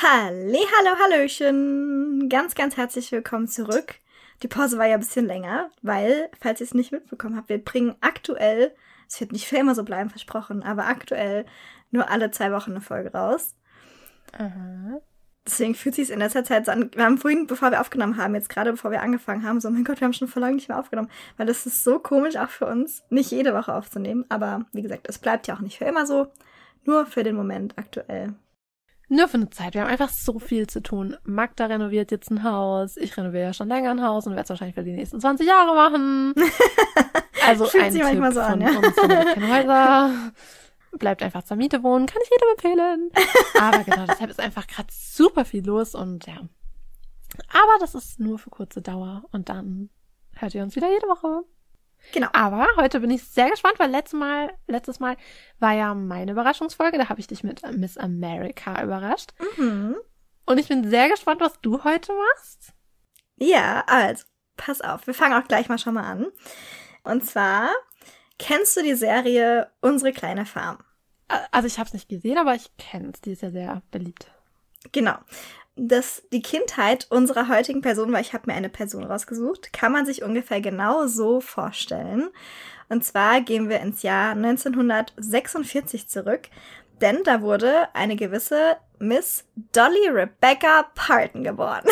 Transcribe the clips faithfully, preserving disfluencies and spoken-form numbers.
Halli, hallo, hallöchen. Ganz, ganz herzlich willkommen zurück. Die Pause war ja ein bisschen länger, weil, falls ihr es nicht mitbekommen habt, wir bringen aktuell, es wird nicht für immer so bleiben, versprochen, aber aktuell nur alle zwei Wochen eine Folge raus. Aha. Deswegen fühlt sich es in letzter Zeit so an. Wir haben vorhin, bevor wir aufgenommen haben, jetzt gerade bevor wir angefangen haben, so, mein Gott, wir haben schon vor lange nicht mehr aufgenommen. Weil das ist so komisch auch für uns, nicht jede Woche aufzunehmen. Aber wie gesagt, es bleibt ja auch nicht für immer so. Nur für den Moment aktuell. Nur für eine Zeit. Wir haben einfach so viel zu tun. Magda renoviert jetzt ein Haus. Ich renoviere ja schon länger ein Haus und werde es wahrscheinlich für die nächsten zwanzig Jahre machen. Also Fühlt ein sich Tipp manchmal so von an, ja. uns, von keine Häuser. Bleibt einfach zur Miete wohnen. Kann ich jedem empfehlen. Aber genau, deshalb ist einfach gerade super viel los und ja. Aber das ist nur für kurze Dauer und dann hört ihr uns wieder jede Woche. Genau. Aber heute bin ich sehr gespannt, weil letztes Mal, letztes Mal war ja meine Überraschungsfolge. Da habe ich dich mit Miss America überrascht. Mhm. Und ich bin sehr gespannt, was du heute machst. Ja, also, pass auf. Wir fangen auch gleich mal schon mal an. Und zwar, kennst du die Serie Unsere kleine Farm? Also ich habe es nicht gesehen, aber ich kenne es. Die ist ja sehr beliebt. Genau. Das, die Kindheit unserer heutigen Person, weil ich habe mir eine Person rausgesucht, kann man sich ungefähr genau so vorstellen. Und zwar gehen wir ins Jahr neunzehnhundertsechsundvierzig zurück, denn da wurde eine gewisse Miss Dolly Rebecca Parton geboren.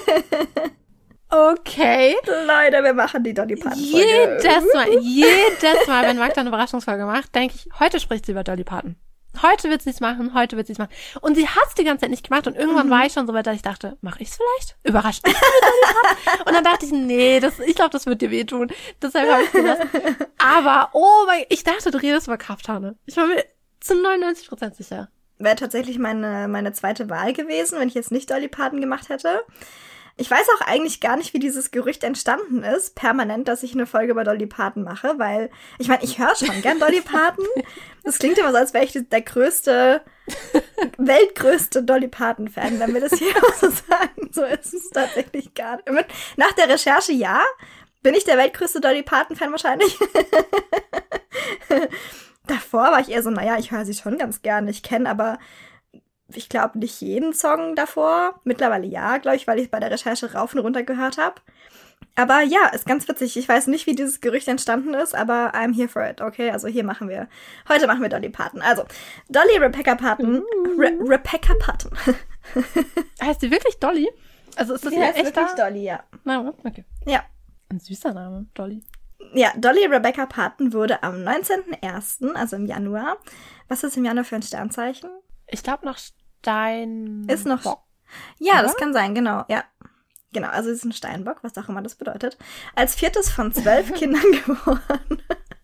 Okay. Leute, wir machen die Dolly Parton Folge. Jedes Mal, jedes Mal, wenn Magda eine Überraschungsfolge macht, denke ich, heute spricht sie über Dolly Parton. Heute wird sie es machen, heute wird sie es machen. Und sie hat es die ganze Zeit nicht gemacht und irgendwann mhm. war ich schon so weit, dass ich dachte, mache ich es vielleicht? Überrascht mich mit Und dann dachte ich, nee, das, ich glaube, das wird dir wehtun. Deshalb habe ich gesagt. Aber, oh mein, ich dachte, du redest über Krafthahne. Ich war mir zu neunundneunzig Prozent sicher. Wäre tatsächlich meine, meine zweite Wahl gewesen, wenn ich jetzt nicht Dolly Parton gemacht hätte. Ich weiß auch eigentlich gar nicht, wie dieses Gerücht entstanden ist, permanent, dass ich eine Folge über Dolly Parton mache, weil, ich meine, ich höre schon gern Dolly Parton. Das klingt immer so, als wäre ich der größte, weltgrößte Dolly Parton-Fan, wenn wir das hier auch so sagen. So ist es tatsächlich gar nicht. Nach der Recherche, ja, bin ich der weltgrößte Dolly Parton-Fan wahrscheinlich. Davor war ich eher so, naja, ich höre sie schon ganz gerne, ich kenne aber... Ich glaube, nicht jeden Song davor. Mittlerweile ja, glaube ich, weil ich bei der Recherche rauf und runter gehört habe. Aber ja, ist ganz witzig. Ich weiß nicht, wie dieses Gerücht entstanden ist, aber I'm here for it, okay? Also hier machen wir, heute machen wir Dolly Parton. Also, Dolly Rebecca Parton. Re- Rebecca Parton. Heißt sie wirklich Dolly? Also ist das ja, ihr echter? Wirklich Dolly, ja. Name? Okay. Ja. Ein süßer Name, Dolly. Ja, Dolly Rebecca Parton wurde am neunzehnten ersten, also im Januar. Was ist im Januar für ein Sternzeichen? Ich glaube noch Stein... Ist noch... Bock. Ja, Oder? Das kann sein, genau, ja. Genau, also sie ist ein Steinbock, was auch immer das bedeutet. Als viertes von zwölf Kindern geboren.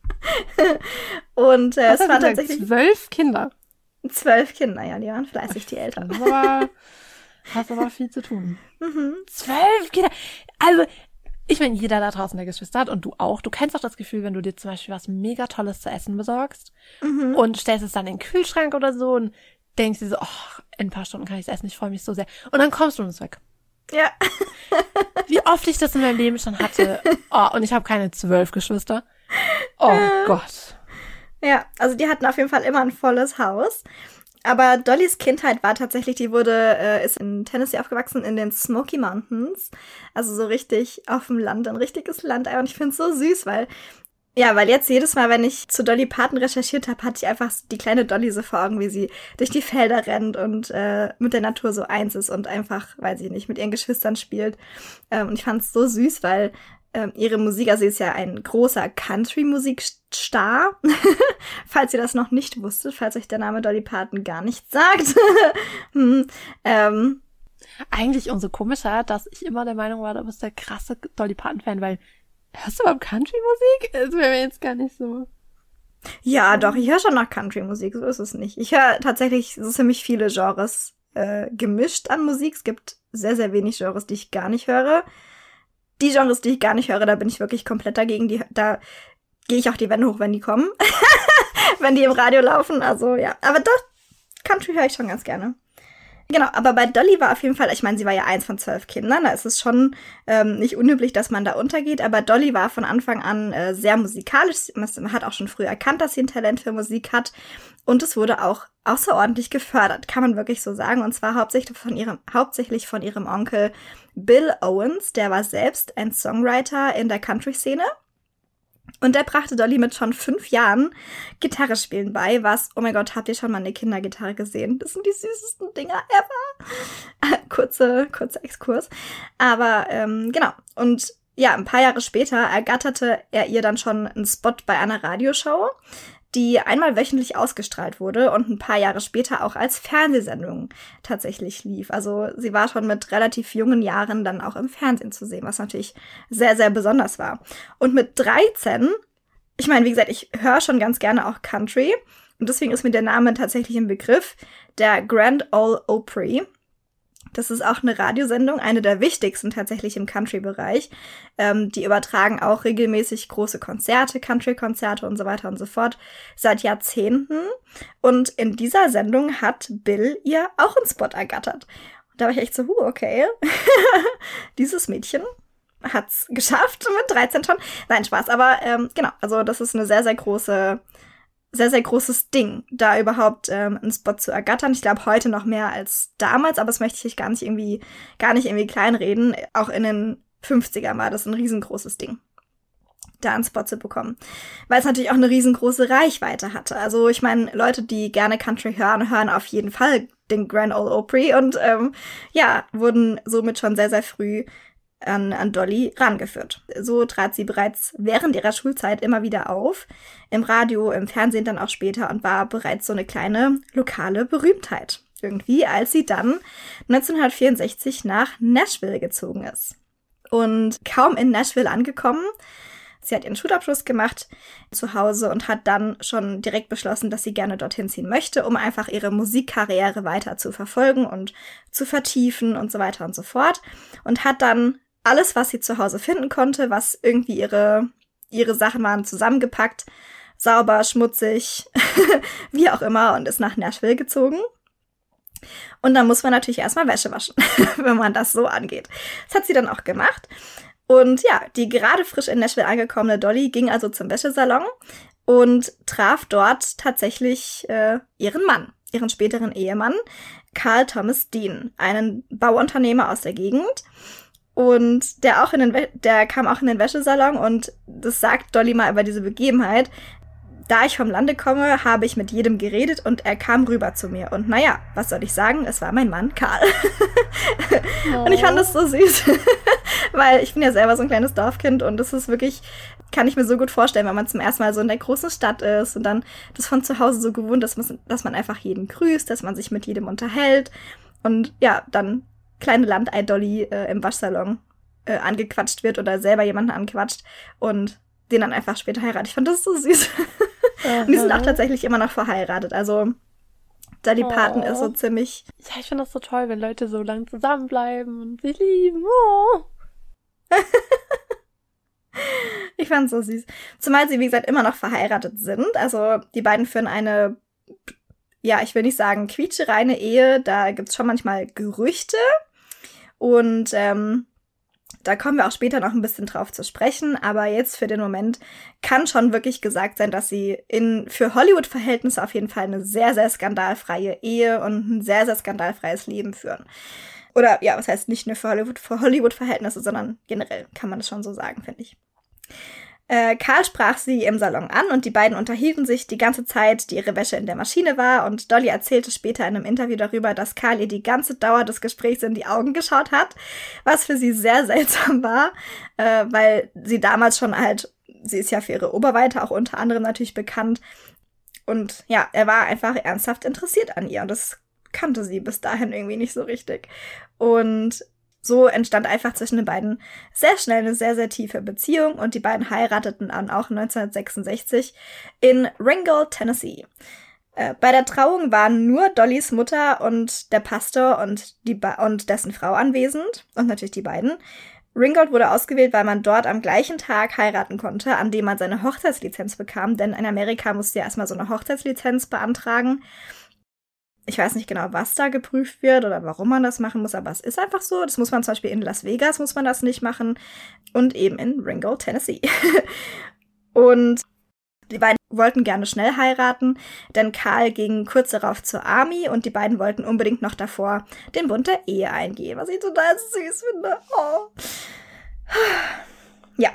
Und äh, es waren tatsächlich... Zwölf Kinder? Zwölf Kinder, ja, die waren fleißig, die Eltern. Das aber, hast aber viel zu tun. Mhm. Zwölf Kinder! Also... Ich meine, jeder da draußen, der Geschwister hat und du auch, du kennst doch das Gefühl, wenn du dir zum Beispiel was mega Tolles zu essen besorgst Mhm. und stellst es dann in den Kühlschrank oder so und denkst dir so, oh, in ein paar Stunden kann ich es essen, ich freue mich so sehr. Und dann kommst du und es ist weg. Ja. Wie oft ich das in meinem Leben schon hatte. Oh, und ich habe keine zwölf Geschwister. Oh Ja. Gott. Ja, also die hatten auf jeden Fall immer ein volles Haus. Aber Dollys Kindheit war tatsächlich, die wurde, äh, ist in Tennessee aufgewachsen, in den Smoky Mountains. Also so richtig auf dem Land, ein richtiges Land. Und ich finde es so süß, weil, ja, weil jetzt jedes Mal, wenn ich zu Dolly Parton recherchiert habe, hatte ich einfach die kleine Dolly so vor Augen, wie sie durch die Felder rennt und äh, mit der Natur so eins ist und einfach, weiß ich nicht, mit ihren Geschwistern spielt. Ähm, und ich fand es so süß, weil ähm, ihre Musik, also sie ist ja ein großer Country-Musikstar, falls ihr das noch nicht wusstet, falls euch der Name Dolly Parton gar nichts sagt. hm, ähm, Eigentlich umso komischer, dass ich immer der Meinung war, du bist der krasse Dolly Parton-Fan, weil hörst du überhaupt Country-Musik? Das wäre mir jetzt gar nicht so... Ja, doch, ich höre schon nach Country-Musik, so ist es nicht. Ich höre tatsächlich so ziemlich viele Genres äh, gemischt an Musik. Es gibt sehr, sehr wenig Genres, die ich gar nicht höre. Die Genres, die ich gar nicht höre, da bin ich wirklich komplett dagegen. Die, da gehe ich auch die Wände hoch, wenn die kommen. Wenn die im Radio laufen, also ja. Aber doch, Country höre ich schon ganz gerne. Genau, aber bei Dolly war auf jeden Fall, ich meine, sie war ja eins von zwölf Kindern, da ist es schon ähm, nicht unüblich, dass man da untergeht, aber Dolly war von Anfang an äh, sehr musikalisch, man hat auch schon früh erkannt, dass sie ein Talent für Musik hat und es wurde auch außerordentlich gefördert, kann man wirklich so sagen. Und zwar hauptsächlich von ihrem, hauptsächlich von ihrem Onkel Bill Owens. Der war selbst ein Songwriter in der Country-Szene. Und der brachte Dolly mit schon fünf Jahren Gitarre spielen bei, was, oh mein Gott, habt ihr schon mal eine Kindergitarre gesehen? Das sind die süßesten Dinger ever. kurze, kurzer Exkurs. Aber ähm, genau. Und ja, ein paar Jahre später ergatterte er ihr dann schon einen Spot bei einer Radioshow, die einmal wöchentlich ausgestrahlt wurde und ein paar Jahre später auch als Fernsehsendung tatsächlich lief. Also sie war schon mit relativ jungen Jahren dann auch im Fernsehen zu sehen, was natürlich sehr, sehr besonders war. Und mit dreizehn, ich meine, wie gesagt, ich höre schon ganz gerne auch Country und deswegen ist mir der Name tatsächlich im Begriff, der Grand Ole Opry. Das ist auch eine Radiosendung, eine der wichtigsten tatsächlich im Country-Bereich. Ähm, die übertragen auch regelmäßig große Konzerte, Country-Konzerte und so weiter und so fort seit Jahrzehnten. Und in dieser Sendung hat Bill ihr auch einen Spot ergattert. Und da war ich echt so, huh, okay, dieses Mädchen hat's geschafft mit dreizehn schon. Nein, Spaß, aber ähm, genau, also das ist eine sehr, sehr große sehr, sehr großes Ding, da überhaupt ähm, einen Spot zu ergattern. Ich glaube, heute noch mehr als damals, aber das möchte ich gar nicht irgendwie, gar nicht irgendwie kleinreden. Auch in den fünfzigern war das ein riesengroßes Ding, da einen Spot zu bekommen. Weil es natürlich auch eine riesengroße Reichweite hatte. Also ich meine, Leute, die gerne Country hören, hören auf jeden Fall den Grand Ole Opry und ähm, ja, wurden somit schon sehr, sehr früh An, an Dolly rangeführt. So trat sie bereits während ihrer Schulzeit immer wieder auf, im Radio, im Fernsehen dann auch später und war bereits so eine kleine lokale Berühmtheit. Irgendwie, als sie dann neunzehnhundertvierundsechzig nach Nashville gezogen ist. Und kaum in Nashville angekommen, sie hat ihren Schulabschluss gemacht zu Hause und hat dann schon direkt beschlossen, dass sie gerne dorthin ziehen möchte, um einfach ihre Musikkarriere weiter zu verfolgen und zu vertiefen und so weiter und so fort. Und hat dann alles, was sie zu Hause finden konnte, was irgendwie ihre, ihre Sachen waren, zusammengepackt, sauber, schmutzig, wie auch immer, und ist nach Nashville gezogen. Und dann muss man natürlich erstmal Wäsche waschen, wenn man das so angeht. Das hat sie dann auch gemacht. Und ja, die gerade frisch in Nashville angekommene Dolly ging also zum Wäschesalon und traf dort tatsächlich äh, ihren Mann, ihren späteren Ehemann, Carl Thomas Dean, einen Bauunternehmer aus der Gegend. Und der auch in den We- der kam auch in den Wäschesalon und das sagt Dolly mal über diese Begebenheit. Da ich vom Lande komme, habe ich mit jedem geredet und er kam rüber zu mir. Und naja, was soll ich sagen? Es war mein Mann, Karl. Oh. Und ich fand das so süß, weil ich bin ja selber so ein kleines Dorfkind und das ist wirklich, kann ich mir so gut vorstellen, wenn man zum ersten Mal so in der großen Stadt ist und dann das von zu Hause so gewohnt ist, dass man, dass man einfach jeden grüßt, dass man sich mit jedem unterhält und ja, dann kleine Landei-Dolly äh, im Waschsalon äh, angequatscht wird oder selber jemanden anquatscht und den dann einfach später heiratet. Ich fand das so süß. Und die sind auch tatsächlich immer noch verheiratet. Also Dolly Parton oh. ist so ziemlich... Ja, ich finde das so toll, wenn Leute so lange zusammenbleiben und sich lieben. Oh. Ich fand's so süß. Zumal sie, wie gesagt, immer noch verheiratet sind. Also die beiden führen eine... Ja, ich will nicht sagen quietschereine Ehe. Da gibt's schon manchmal Gerüchte. Und ähm, da kommen wir auch später noch ein bisschen drauf zu sprechen. Aber jetzt für den Moment kann schon wirklich gesagt sein, dass sie in für Hollywood-Verhältnisse auf jeden Fall eine sehr, sehr skandalfreie Ehe und ein sehr, sehr skandalfreies Leben führen. Oder ja, was heißt nicht nur für Hollywood, für Hollywood-Verhältnisse, sondern generell kann man das schon so sagen, finde ich. Äh, Karl sprach sie im Salon an und die beiden unterhielten sich die ganze Zeit, die ihre Wäsche in der Maschine war, und Dolly erzählte später in einem Interview darüber, dass Karl ihr die ganze Dauer des Gesprächs in die Augen geschaut hat, was für sie sehr seltsam war, äh, weil sie damals schon halt, sie ist ja für ihre Oberweite auch unter anderem natürlich bekannt, und ja, er war einfach ernsthaft interessiert an ihr und das kannte sie bis dahin irgendwie nicht so richtig. Und so entstand einfach zwischen den beiden sehr schnell eine sehr, sehr tiefe Beziehung und die beiden heirateten dann auch neunzehnhundertsechsundsechzig in Ringgold, Tennessee. Äh, bei der Trauung waren nur Dollys Mutter und der Pastor und, die ba- und dessen Frau anwesend und natürlich die beiden. Ringgold wurde ausgewählt, weil man dort am gleichen Tag heiraten konnte, an dem man seine Hochzeitslizenz bekam, denn in Amerika musste ja erstmal so eine Hochzeitslizenz beantragen. Ich weiß nicht genau, was da geprüft wird oder warum man das machen muss, aber es ist einfach so. Das muss man zum Beispiel in Las Vegas, muss man das nicht machen und eben in Ringgold, Tennessee. Und Die beiden wollten gerne schnell heiraten, denn Karl ging kurz darauf zur Army und die beiden wollten unbedingt noch davor den Bund der Ehe eingehen, was ich total süß finde. Oh. Ja.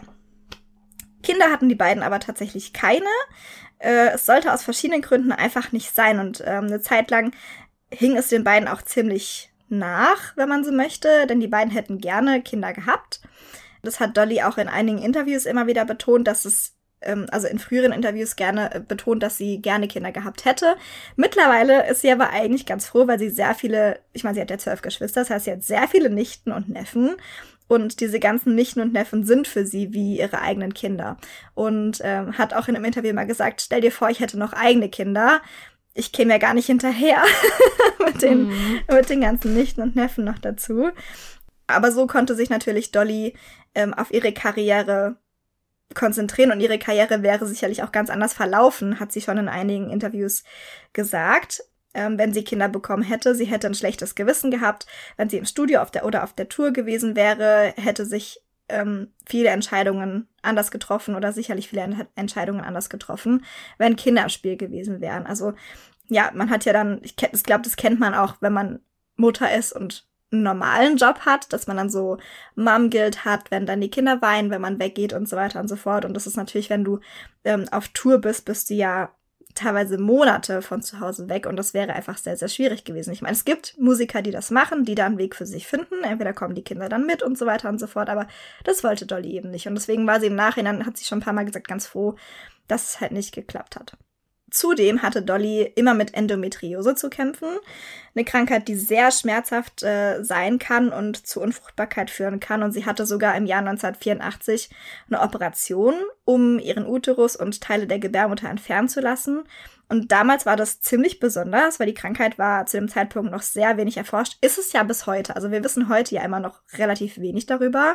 Kinder hatten die beiden aber tatsächlich keine. Äh, es sollte aus verschiedenen Gründen einfach nicht sein und ähm, eine Zeit lang hing es den beiden auch ziemlich nach, wenn man so möchte, denn die beiden hätten gerne Kinder gehabt. Das hat Dolly auch in einigen Interviews immer wieder betont, dass es also in früheren Interviews gerne betont, dass sie gerne Kinder gehabt hätte. Mittlerweile ist sie aber eigentlich ganz froh, weil sie sehr viele, ich meine, sie hat ja zwölf Geschwister, das heißt, sie hat sehr viele Nichten und Neffen. Und diese ganzen Nichten und Neffen sind für sie wie ihre eigenen Kinder. Und ähm, hat auch in einem Interview mal gesagt, stell dir vor, ich hätte noch eigene Kinder. Ich käme ja gar nicht hinterher mit, den, mhm. mit den ganzen Nichten und Neffen noch dazu. Aber so konnte sich natürlich Dolly ähm, auf ihre Karriere konzentrieren und ihre Karriere wäre sicherlich auch ganz anders verlaufen, hat sie schon in einigen Interviews gesagt, ähm, wenn sie Kinder bekommen hätte. Sie hätte ein schlechtes Gewissen gehabt. Wenn sie im Studio auf der oder auf der Tour gewesen wäre, hätte sich ähm, viele Entscheidungen anders getroffen oder sicherlich viele Ent- Entscheidungen anders getroffen, wenn Kinder im Spiel gewesen wären. Also ja, man hat ja dann, ich, ich glaube, das kennt man auch, wenn man Mutter ist und einen normalen Job hat, dass man dann so Mom-Guilt hat, wenn dann die Kinder weinen, wenn man weggeht und so weiter und so fort. Und das ist natürlich, wenn du ähm, auf Tour bist, bist du ja teilweise Monate von zu Hause weg und das wäre einfach sehr, sehr schwierig gewesen. Ich meine, es gibt Musiker, die das machen, die da einen Weg für sich finden. Entweder kommen die Kinder dann mit und so weiter und so fort, aber das wollte Dolly eben nicht. Und deswegen war sie im Nachhinein, hat sie schon ein paar Mal gesagt, ganz froh, dass es halt nicht geklappt hat. Zudem hatte Dolly immer mit Endometriose zu kämpfen, eine Krankheit, die sehr schmerzhaft äh, sein kann und zu Unfruchtbarkeit führen kann. Und sie hatte sogar im Jahr neunzehnhundertvierundachtzig eine Operation, um ihren Uterus und Teile der Gebärmutter entfernen zu lassen. Und damals war das ziemlich besonders, weil die Krankheit war zu dem Zeitpunkt noch sehr wenig erforscht. Ist es ja bis heute. Also wir wissen heute ja immer noch relativ wenig darüber.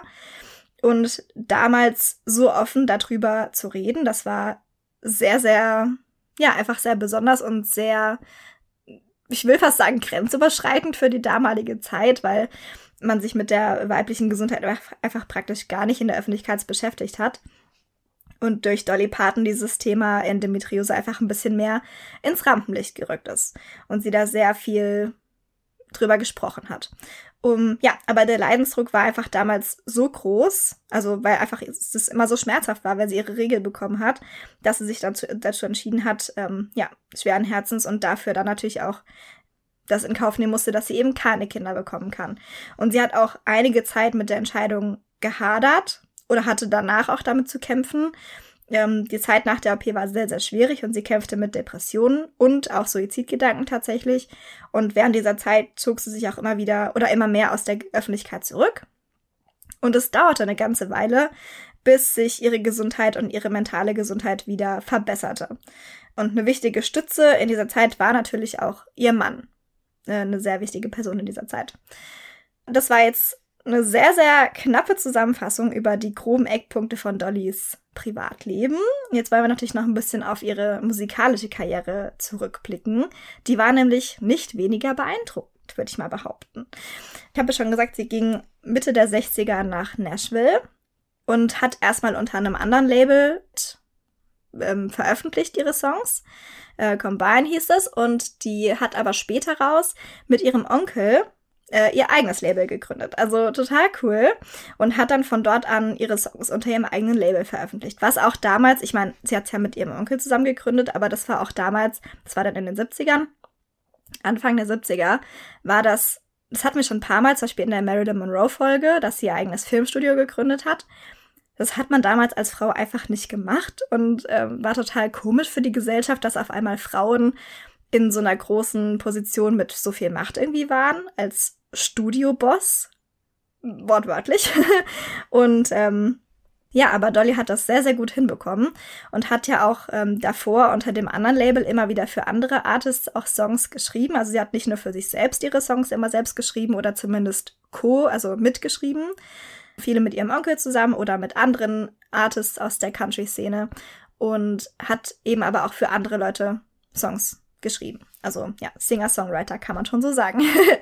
Und damals so offen darüber zu reden, das war sehr, sehr... ja, einfach sehr besonders und sehr, ich will fast sagen, grenzüberschreitend für die damalige Zeit, weil man sich mit der weiblichen Gesundheit einfach praktisch gar nicht in der Öffentlichkeit beschäftigt hat. Und durch Dolly Parton dieses Thema Endometriose einfach ein bisschen mehr ins Rampenlicht gerückt ist. Und sie da sehr viel drüber gesprochen hat. Um, ja, aber der Leidensdruck war einfach damals so groß, also weil einfach es immer so schmerzhaft war, weil sie ihre Regel bekommen hat, dass sie sich dann zu, dazu entschieden hat, ähm, ja, schweren Herzens und dafür dann natürlich auch das in Kauf nehmen musste, dass sie eben keine Kinder bekommen kann. Und sie hat auch einige Zeit mit der Entscheidung gehadert oder hatte danach auch damit zu kämpfen. Ähm, die Zeit nach der O P war sehr, sehr schwierig und sie kämpfte mit Depressionen und auch Suizidgedanken tatsächlich. Und während dieser Zeit zog sie sich auch immer wieder oder immer mehr aus der Öffentlichkeit zurück. Und es dauerte eine ganze Weile, bis sich ihre Gesundheit und ihre mentale Gesundheit wieder verbesserte. Und eine wichtige Stütze in dieser Zeit war natürlich auch ihr Mann. Eine sehr wichtige Person in dieser Zeit. Das war jetzt eine sehr, sehr knappe Zusammenfassung über die groben Eckpunkte von Dollys Privatleben. Jetzt wollen wir natürlich noch ein bisschen auf ihre musikalische Karriere zurückblicken. Die war nämlich nicht weniger beeindruckend, würde ich mal behaupten. Ich habe ja schon gesagt, sie ging Mitte der sechziger nach Nashville und hat erstmal unter einem anderen Label ähm, veröffentlicht ihre Songs. Äh, Combine hieß das und die hat aber später raus mit ihrem Onkel Äh, ihr eigenes Label gegründet. Also total cool. Und hat dann von dort an ihre Songs unter ihrem eigenen Label veröffentlicht. Was auch damals, ich meine, sie hat es ja mit ihrem Onkel zusammen gegründet, aber das war auch damals, das war dann in den siebzigern, Anfang der siebziger, war das, das hatten wir schon ein paar Mal, zum Beispiel in der Marilyn Monroe-Folge, dass sie ihr eigenes Filmstudio gegründet hat. Das hat man damals als Frau einfach nicht gemacht und ähm, war total komisch für die Gesellschaft, dass auf einmal Frauen in so einer großen Position mit so viel Macht irgendwie waren, als Studioboss, wortwörtlich. Und ähm, ja, aber Dolly hat das sehr, sehr gut hinbekommen und hat ja auch ähm, davor unter dem anderen Label immer wieder für andere Artists auch Songs geschrieben. Also sie hat nicht nur für sich selbst ihre Songs immer selbst geschrieben oder zumindest co, also mitgeschrieben. Viele mit ihrem Onkel zusammen oder mit anderen Artists aus der Country-Szene und hat eben aber auch für andere Leute Songs geschrieben. Also ja, Singer-Songwriter kann man schon so sagen.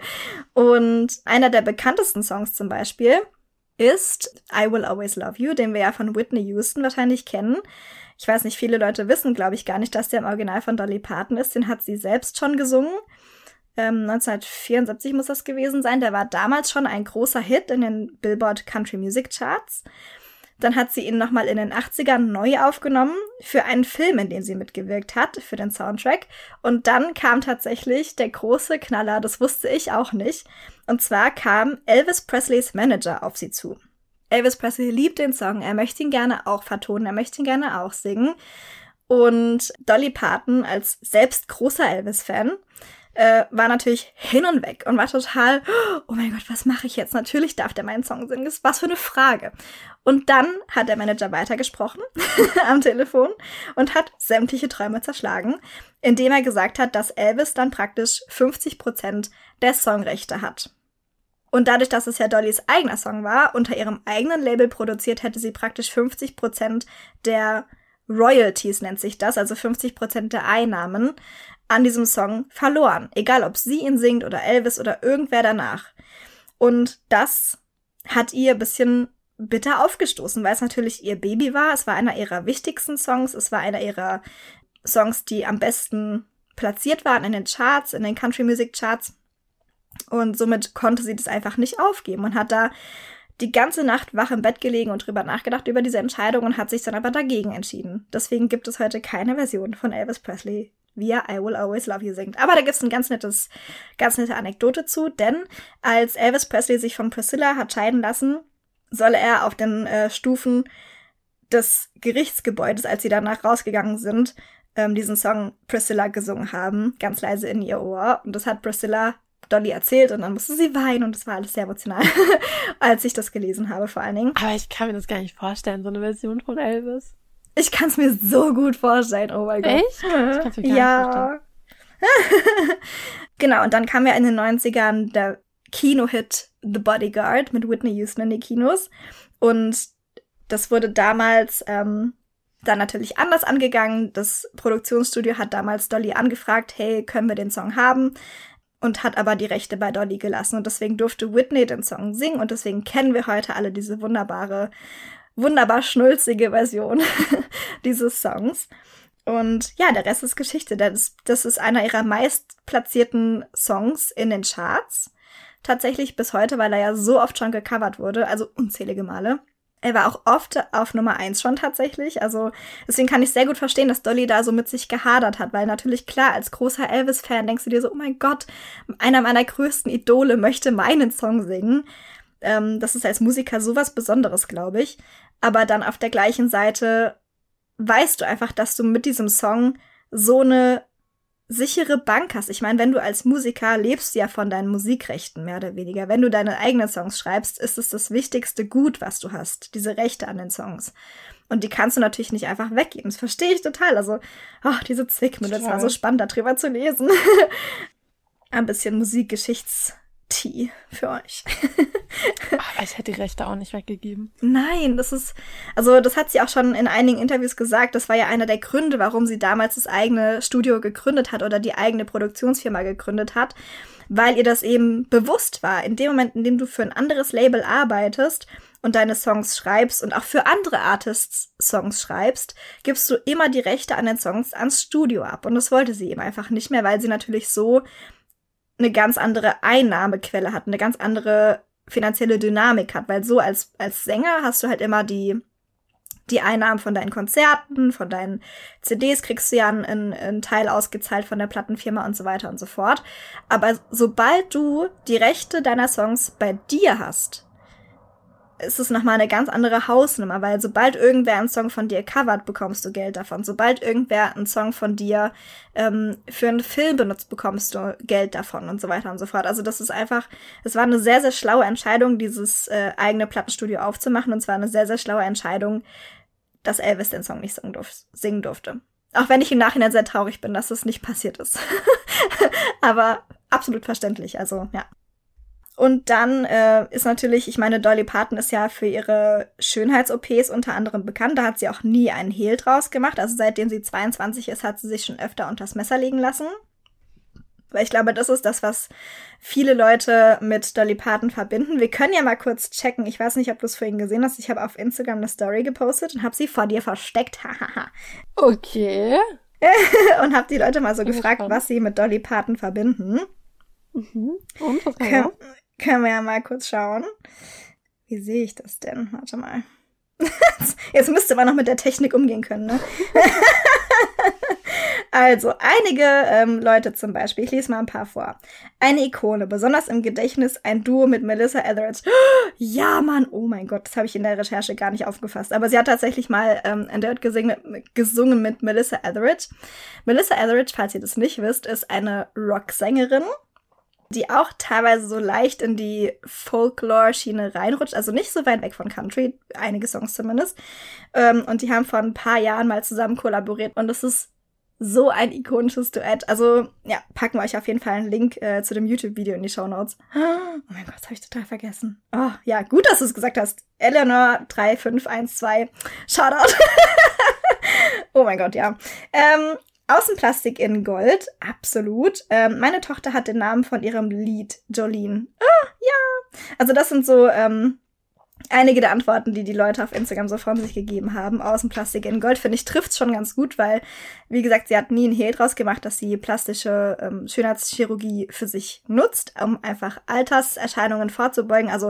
Und einer der bekanntesten Songs zum Beispiel ist I Will Always Love You, den wir ja von Whitney Houston wahrscheinlich kennen. Ich weiß nicht, viele Leute wissen, glaube ich, gar nicht, dass der im Original von Dolly Parton ist. Den hat sie selbst schon gesungen. Ähm, neunzehnhundertvierundsiebzig muss das gewesen sein. Der war damals schon ein großer Hit in den Billboard Country Music Charts. Dann hat sie ihn nochmal in den achtzigern neu aufgenommen für einen Film, in dem sie mitgewirkt hat, für den Soundtrack. Und dann kam tatsächlich der große Knaller, das wusste ich auch nicht. Und zwar kam Elvis Presleys Manager auf sie zu. Elvis Presley liebt den Song, er möchte ihn gerne auch vertonen, er möchte ihn gerne auch singen. Und Dolly Parton als selbst großer Elvis-Fan Äh, war natürlich hin und weg und war total, oh mein Gott, was mache ich jetzt? Natürlich darf der meinen Song singen. Das ist was für eine Frage. Und dann hat der Manager weitergesprochen am Telefon und hat sämtliche Träume zerschlagen, indem er gesagt hat, dass Elvis dann praktisch fünfzig Prozent der Songrechte hat. Und dadurch, dass es ja Dollys eigener Song war, unter ihrem eigenen Label produziert, hätte sie praktisch fünfzig Prozent der Royalties, nennt sich das, also fünfzig Prozent der Einnahmen an diesem Song verloren. Egal, ob sie ihn singt oder Elvis oder irgendwer danach. Und das hat ihr ein bisschen bitter aufgestoßen, weil es natürlich ihr Baby war. Es war einer ihrer wichtigsten Songs. Es war einer ihrer Songs, die am besten platziert waren in den Charts, in den Country Music Charts. Und somit konnte sie das einfach nicht aufgeben und hat da die ganze Nacht wach im Bett gelegen und drüber nachgedacht über diese Entscheidung und hat sich dann aber dagegen entschieden. Deswegen gibt es heute keine Version von Elvis Presley, wie er I Will Always Love You singt. Aber da gibt es ein ganz nettes, ganz nette Anekdote zu, denn als Elvis Presley sich von Priscilla hat scheiden lassen, soll er auf den äh, Stufen des Gerichtsgebäudes, als sie danach rausgegangen sind, ähm, diesen Song Priscilla gesungen haben, ganz leise in ihr Ohr. Und das hat Priscilla Dolly erzählt und dann musste sie weinen und das war alles sehr emotional, als ich das gelesen habe vor allen Dingen. Aber ich kann mir das gar nicht vorstellen, so eine Version von Elvis. Ich kann es mir so gut vorstellen, oh mein Gott. Echt? Ich kann's mir gar ja. nicht vorstellen. Genau, und dann kam ja in den neunzigern der Kino-Hit The Bodyguard mit Whitney Houston in die Kinos. Und das wurde damals ähm, dann natürlich anders angegangen. Das Produktionsstudio hat damals Dolly angefragt, hey, können wir den Song haben? Und hat aber die Rechte bei Dolly gelassen. Und deswegen durfte Whitney den Song singen. Und deswegen kennen wir heute alle diese wunderbare wunderbar schnulzige Version dieses Songs. Und ja, der Rest ist Geschichte. Das, das ist einer ihrer meistplatzierten Songs in den Charts. Tatsächlich bis heute, weil er ja so oft schon gecovert wurde, also unzählige Male. Er war auch oft auf Nummer eins schon tatsächlich. Also deswegen kann ich sehr gut verstehen, dass Dolly da so mit sich gehadert hat. Weil natürlich klar, als großer Elvis-Fan denkst du dir so, oh mein Gott, einer meiner größten Idole möchte meinen Song singen. Ähm, das ist als Musiker sowas Besonderes, glaube ich. Aber dann auf der gleichen Seite weißt du einfach, dass du mit diesem Song so eine sichere Bank hast. Ich meine, wenn du als Musiker lebst ja von deinen Musikrechten, mehr oder weniger. Wenn du deine eigenen Songs schreibst, ist es das wichtigste Gut, was du hast. Diese Rechte an den Songs. Und die kannst du natürlich nicht einfach weggeben. Das verstehe ich total. Also, ach, diese Zwickmühle, es war so spannend, darüber zu lesen. Ein bisschen Musikgeschichts-Tea für euch. Ach, ich hätte die Rechte auch nicht weggegeben. Nein, das ist, also das hat sie auch schon in einigen Interviews gesagt, das war ja einer der Gründe, warum sie damals das eigene Studio gegründet hat oder die eigene Produktionsfirma gegründet hat, weil ihr das eben bewusst war. In dem Moment, in dem du für ein anderes Label arbeitest und deine Songs schreibst und auch für andere Artists Songs schreibst, gibst du immer die Rechte an den Songs ans Studio ab. Und das wollte sie eben einfach nicht mehr, weil sie natürlich so eine ganz andere Einnahmequelle hat, eine ganz andere finanzielle Dynamik hat, weil so als als Sänger hast du halt immer die die Einnahmen von deinen Konzerten, von deinen C Ds kriegst du ja einen, einen Teil ausgezahlt von der Plattenfirma und so weiter und so fort. Aber sobald du die Rechte deiner Songs bei dir hast, ist es nochmal eine ganz andere Hausnummer, weil sobald irgendwer einen Song von dir covert, bekommst du Geld davon. Sobald irgendwer einen Song von dir ähm, für einen Film benutzt, bekommst du Geld davon und so weiter und so fort. Also das ist einfach, es war eine sehr, sehr schlaue Entscheidung, dieses äh, eigene Plattenstudio aufzumachen, und zwar eine sehr, sehr schlaue Entscheidung, dass Elvis den Song nicht singen, durf- singen durfte. Auch wenn ich im Nachhinein sehr traurig bin, dass das nicht passiert ist. Aber absolut verständlich, also ja. Und dann äh, ist natürlich, ich meine, Dolly Parton ist ja für ihre Schönheits-O Ps unter anderem bekannt. Da hat sie auch nie einen Hehl draus gemacht. Also seitdem sie zweiundzwanzig ist, hat sie sich schon öfter unters Messer legen lassen. Weil ich glaube, das ist das, was viele Leute mit Dolly Parton verbinden. Wir können ja mal kurz checken. Ich weiß nicht, ob du es vorhin gesehen hast. Ich habe auf Instagram eine Story gepostet und habe sie vor dir versteckt. Okay. Und habe die Leute mal so Bin gefragt, gespannt. was sie mit Dolly Parton verbinden. Mhm. Und, was kann Können, man? können wir ja mal kurz schauen. Wie sehe ich das denn? Warte mal. Jetzt müsste man noch mit der Technik umgehen können, ne? Also, einige ähm, Leute zum Beispiel, ich lese mal ein paar vor. Eine Ikone, besonders im Gedächtnis, ein Duo mit Melissa Etheridge. Ja, Mann, oh mein Gott, das habe ich in der Recherche gar nicht aufgefasst. Aber sie hat tatsächlich mal ähm, ein Duett gesungen mit, gesungen mit Melissa Etheridge. Melissa Etheridge, falls ihr das nicht wisst, ist eine Rocksängerin, die auch teilweise so leicht in die Folklore-Schiene reinrutscht, also nicht so weit weg von Country, einige Songs zumindest. Ähm, und die haben vor ein paar Jahren mal zusammen kollaboriert und das ist so ein ikonisches Duett. Also, ja, packen wir euch auf jeden Fall einen Link äh, zu dem YouTube-Video in die Shownotes. Oh mein Gott, das habe ich total vergessen. Oh, ja, gut, dass du es gesagt hast. Eleanor drei fünf eins zwei, Shoutout. Oh mein Gott, ja. Ähm, Außenplastik in Gold, absolut. Ähm, meine Tochter hat den Namen von ihrem Lied, Jolene. Ah, ja. Also das sind so ähm, einige der Antworten, die die Leute auf Instagram so von sich gegeben haben. Außenplastik in Gold, finde ich, trifft's schon ganz gut, weil, wie gesagt, sie hat nie einen Hehl draus gemacht, dass sie plastische ähm, Schönheitschirurgie für sich nutzt, um einfach Alterserscheinungen vorzubeugen. Also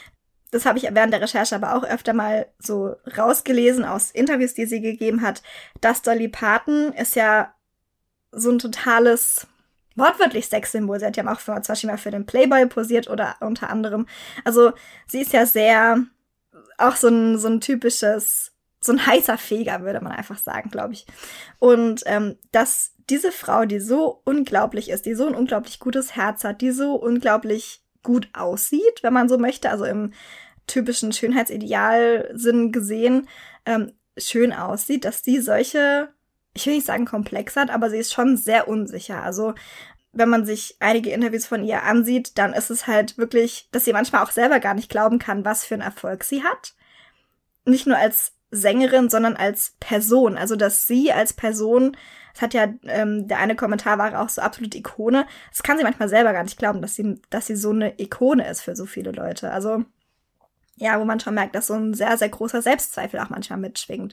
das habe ich während der Recherche aber auch öfter mal so rausgelesen aus Interviews, die sie gegeben hat, dass Dolly Parton ist ja so ein totales, wortwörtlich Sexsymbol. Sie hat ja auch für, zum Beispiel mal für den Playboy posiert oder unter anderem. Also sie ist ja sehr, auch so ein, so ein typisches, so ein heißer Feger, würde man einfach sagen, glaube ich. Und ähm, dass diese Frau, die so unglaublich ist, die so ein unglaublich gutes Herz hat, die so unglaublich gut aussieht, wenn man so möchte, also im typischen Schönheitsidealsinn gesehen, ähm, schön aussieht, dass die solche, ich will nicht sagen komplex hat, aber sie ist schon sehr unsicher. Also wenn man sich einige Interviews von ihr ansieht, dann ist es halt wirklich, dass sie manchmal auch selber gar nicht glauben kann, was für einen Erfolg sie hat. Nicht nur als Sängerin, sondern als Person. Also dass sie als Person, das hat ja, ähm, der eine Kommentar war auch so absolut Ikone. Das kann sie manchmal selber gar nicht glauben, dass sie, dass sie so eine Ikone ist für so viele Leute. Also ja, wo man schon merkt, dass so ein sehr, sehr großer Selbstzweifel auch manchmal mitschwingt.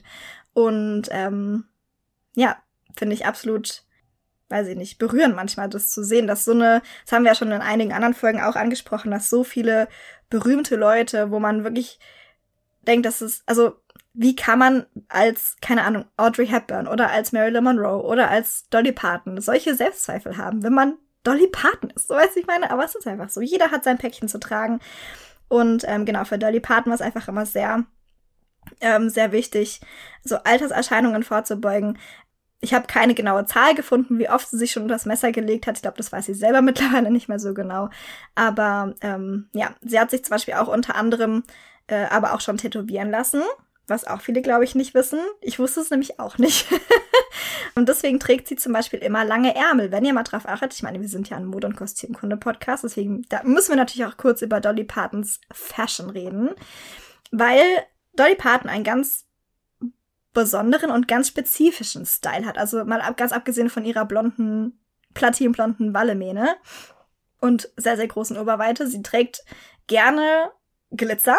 Und ähm, ja, finde ich absolut, weiß ich nicht, berührend manchmal, das zu sehen, dass so eine, das haben wir ja schon in einigen anderen Folgen auch angesprochen, dass so viele berühmte Leute, wo man wirklich denkt, dass es, also wie kann man als, keine Ahnung, Audrey Hepburn oder als Marilyn Monroe oder als Dolly Parton solche Selbstzweifel haben, wenn man Dolly Parton ist, so weiß ich meine, aber es ist einfach so. Jeder hat sein Päckchen zu tragen. Und ähm, genau, für Dolly Parton war es einfach immer sehr, ähm, sehr wichtig, so Alterserscheinungen vorzubeugen. Ich habe keine genaue Zahl gefunden, wie oft sie sich schon unter das Messer gelegt hat. Ich glaube, das weiß sie selber mittlerweile nicht mehr so genau. Aber ähm, ja, sie hat sich zum Beispiel auch unter anderem äh, aber auch schon tätowieren lassen, was auch viele, glaube ich, nicht wissen. Ich wusste es nämlich auch nicht. Und deswegen trägt sie zum Beispiel immer lange Ärmel. Wenn ihr mal drauf achtet, ich meine, wir sind ja ein Mode- und Kostümkunde-Podcast, deswegen da müssen wir natürlich auch kurz über Dolly Partons Fashion reden, weil Dolly Parton einen ganz besonderen und ganz spezifischen Style hat. Also mal ab, ganz abgesehen von ihrer blonden, platinblonden Wallemähne und sehr, sehr großen Oberweite. Sie trägt gerne Glitzer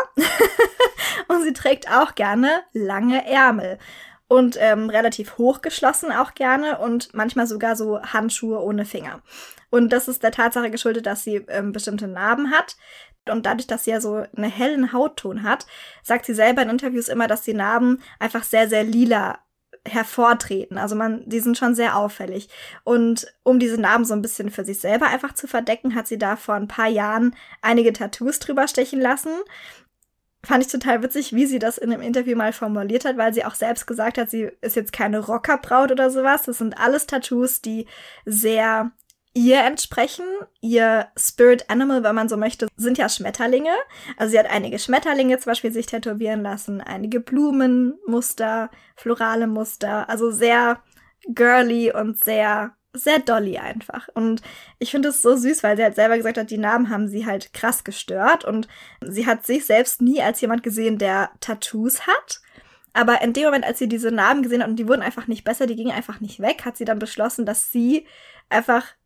und sie trägt auch gerne lange Ärmel. Und ähm, relativ hochgeschlossen auch gerne und manchmal sogar so Handschuhe ohne Finger. Und das ist der Tatsache geschuldet, dass sie ähm, bestimmte Narben hat. Und dadurch, dass sie ja so einen hellen Hautton hat, sagt sie selber in Interviews immer, dass die Narben einfach sehr, sehr lila hervortreten. Also man, die sind schon sehr auffällig. Und um diese Narben so ein bisschen für sich selber einfach zu verdecken, hat sie da vor ein paar Jahren einige Tattoos drüber stechen lassen. Fand ich total witzig, wie sie das in einem Interview mal formuliert hat, weil sie auch selbst gesagt hat, sie ist jetzt keine Rockerbraut oder sowas. Das sind alles Tattoos, die sehr ihr entsprechen. Ihr Spirit Animal, wenn man so möchte, sind ja Schmetterlinge. Also sie hat einige Schmetterlinge zum Beispiel sich tätowieren lassen, einige Blumenmuster, florale Muster. Also sehr girly und sehr sehr Dolly einfach. Und ich finde es so süß, weil sie halt selber gesagt hat, die Narben haben sie halt krass gestört und sie hat sich selbst nie als jemand gesehen, der Tattoos hat. Aber in dem Moment, als sie diese Narben gesehen hat und die wurden einfach nicht besser, die gingen einfach nicht weg, hat sie dann beschlossen, dass sie einfach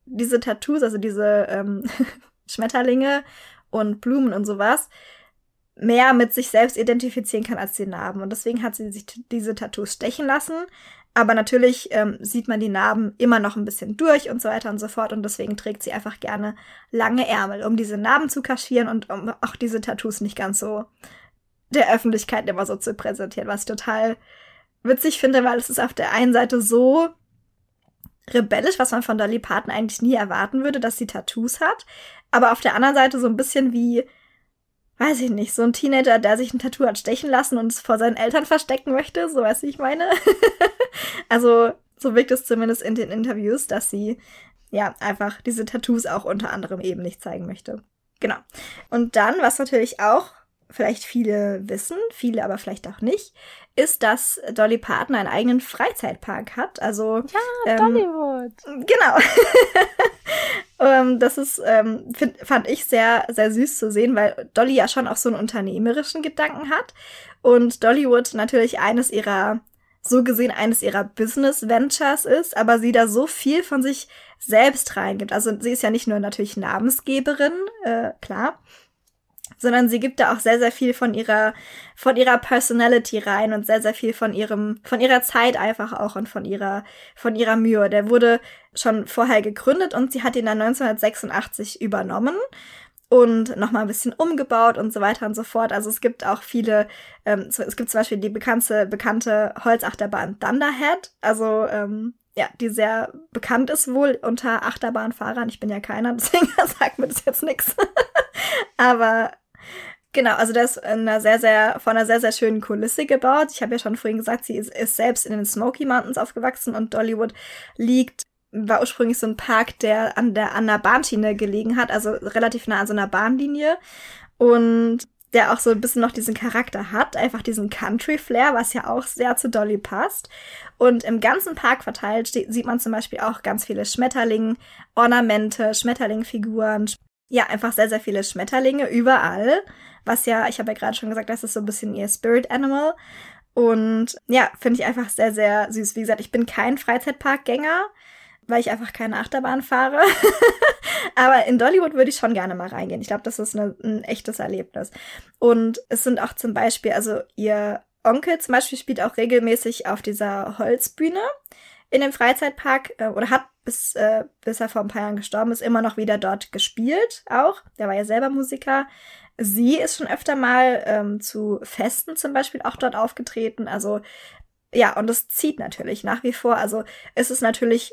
diese Tattoos, also diese ähm, Schmetterlinge und Blumen und sowas, mehr mit sich selbst identifizieren kann als die Narben. Und deswegen hat sie sich t- diese Tattoos stechen lassen. Aber natürlich ähm, sieht man die Narben immer noch ein bisschen durch und so weiter und so fort. Und deswegen trägt sie einfach gerne lange Ärmel, um diese Narben zu kaschieren und um auch diese Tattoos nicht ganz so der Öffentlichkeit immer so zu präsentieren. Was ich total witzig finde, weil es ist auf der einen Seite so rebellisch, was man von Dolly Parton eigentlich nie erwarten würde, dass sie Tattoos hat. Aber auf der anderen Seite so ein bisschen wie, weiß ich nicht, so ein Teenager, der sich ein Tattoo hat stechen lassen und es vor seinen Eltern verstecken möchte, so weiß ich meine. Also so wirkt es zumindest in den Interviews, dass sie ja einfach diese Tattoos auch unter anderem eben nicht zeigen möchte. Genau. Und dann, was natürlich auch vielleicht viele wissen, viele aber vielleicht auch nicht, ist, dass Dolly Parton einen eigenen Freizeitpark hat. Also Ja, ähm, Dollywood. Genau. ähm, das ist, ähm, find, fand ich sehr, sehr süß zu sehen, weil Dolly ja schon auch so einen unternehmerischen Gedanken hat. Und Dollywood natürlich eines ihrer, so gesehen eines ihrer Business Ventures ist, aber sie da so viel von sich selbst reingibt. Also sie ist ja nicht nur natürlich Namensgeberin, äh, klar, sondern sie gibt da auch sehr, sehr viel von ihrer, von ihrer Personality rein und sehr, sehr viel von ihrem, von ihrer Zeit einfach auch und von ihrer, von ihrer Mühe. Der wurde schon vorher gegründet und sie hat ihn dann neunzehnhundertsechsundachtzig übernommen und nochmal ein bisschen umgebaut und so weiter und so fort. Also es gibt auch viele, ähm, es gibt zum Beispiel die bekannte, bekannte Holzachterbahn Thunderhead, also, ähm, ja, die sehr bekannt ist wohl unter Achterbahnfahrern. Ich bin ja keiner, deswegen sagt mir das jetzt nichts. Aber genau, also der ist in einer sehr, sehr, von einer sehr, sehr schönen Kulisse gebaut. Ich habe ja schon vorhin gesagt, sie ist, ist selbst in den Smoky Mountains aufgewachsen und Dollywood liegt, war ursprünglich so ein Park, der an der, an der Bahnschiene gelegen hat, also relativ nah an so einer Bahnlinie und der auch so ein bisschen noch diesen Charakter hat, einfach diesen Country-Flair, was ja auch sehr zu Dolly passt. Und im ganzen Park verteilt steht, sieht man zum Beispiel auch ganz viele Schmetterling-Ornamente, Schmetterling-Figuren, ja, einfach sehr, sehr viele Schmetterlinge überall, was ja, ich habe ja gerade schon gesagt, das ist so ein bisschen ihr Spirit Animal. Und ja, finde ich einfach sehr, sehr süß. Wie gesagt, ich bin kein Freizeitparkgänger, weil ich einfach keine Achterbahn fahre. Aber in Dollywood würde ich schon gerne mal reingehen. Ich glaube, das ist eine, ein echtes Erlebnis. Und es sind auch zum Beispiel, also ihr Onkel zum Beispiel spielt auch regelmäßig auf dieser Holzbühne in dem Freizeitpark äh, oder hat bis, äh, bis er vor ein paar Jahren gestorben ist, immer noch wieder dort gespielt auch. Der war ja selber Musiker. Sie ist schon öfter mal ähm, zu Festen zum Beispiel auch dort aufgetreten. Also ja, und das zieht natürlich nach wie vor. Also es ist natürlich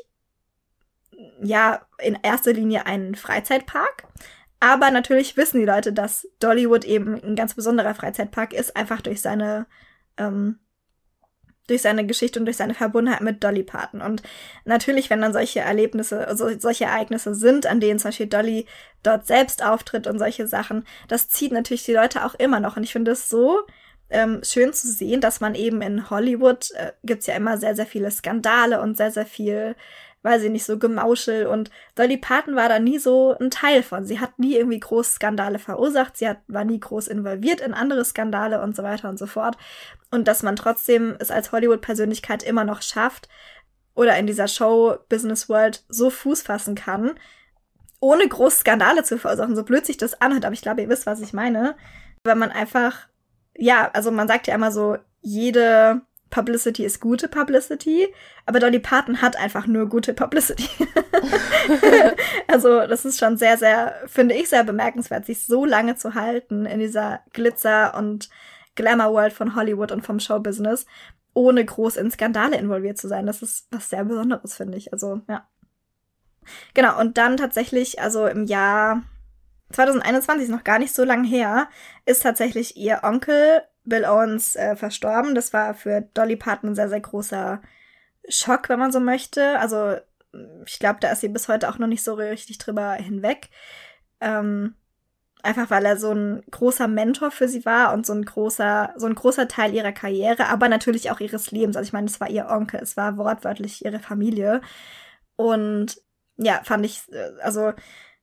ja in erster Linie ein Freizeitpark. Aber natürlich wissen die Leute, dass Dollywood eben ein ganz besonderer Freizeitpark ist, einfach durch seine ähm, durch seine Geschichte und durch seine Verbundenheit mit Dolly Parton. Und natürlich, wenn dann solche Erlebnisse, also solche Ereignisse sind, an denen zum Beispiel Dolly dort selbst auftritt und solche Sachen, das zieht natürlich die Leute auch immer noch. Und ich finde es so ähm, schön zu sehen, dass man eben in Hollywood, äh, gibt's ja immer sehr, sehr viele Skandale und sehr, sehr viel, weiß ich nicht, so Gemauschel. Und Dolly Parton war da nie so ein Teil von. Sie hat nie irgendwie groß Skandale verursacht. Sie hat, war nie groß involviert in andere Skandale und so weiter und so fort. Und dass man trotzdem es als Hollywood-Persönlichkeit immer noch schafft oder in dieser Show-Business-World so Fuß fassen kann, ohne groß Skandale zu verursachen. So blöd sich das anhört, aber ich glaube, ihr wisst, was ich meine. Weil man einfach, ja, also man sagt ja immer so, jede Publicity ist gute Publicity, aber Dolly Parton hat einfach nur gute Publicity. Also das ist schon sehr, sehr, finde ich, sehr bemerkenswert, sich so lange zu halten in dieser Glitzer- und Glamour-World von Hollywood und vom Showbusiness, ohne groß in Skandale involviert zu sein. Das ist was sehr Besonderes, finde ich. Also, ja. Genau, und dann tatsächlich, also im Jahr zwanzig einundzwanzig, ist noch gar nicht so lang her, ist tatsächlich ihr Onkel Bill Owens äh, verstorben. Das war für Dolly Parton ein sehr, sehr großer Schock, wenn man so möchte. Also ich glaube, da ist sie bis heute auch noch nicht so richtig drüber hinweg. Ähm, einfach weil er so ein großer Mentor für sie war und so ein großer, so ein großer Teil ihrer Karriere, aber natürlich auch ihres Lebens. Also ich meine, es war ihr Onkel, es war wortwörtlich ihre Familie. Und ja, fand ich, also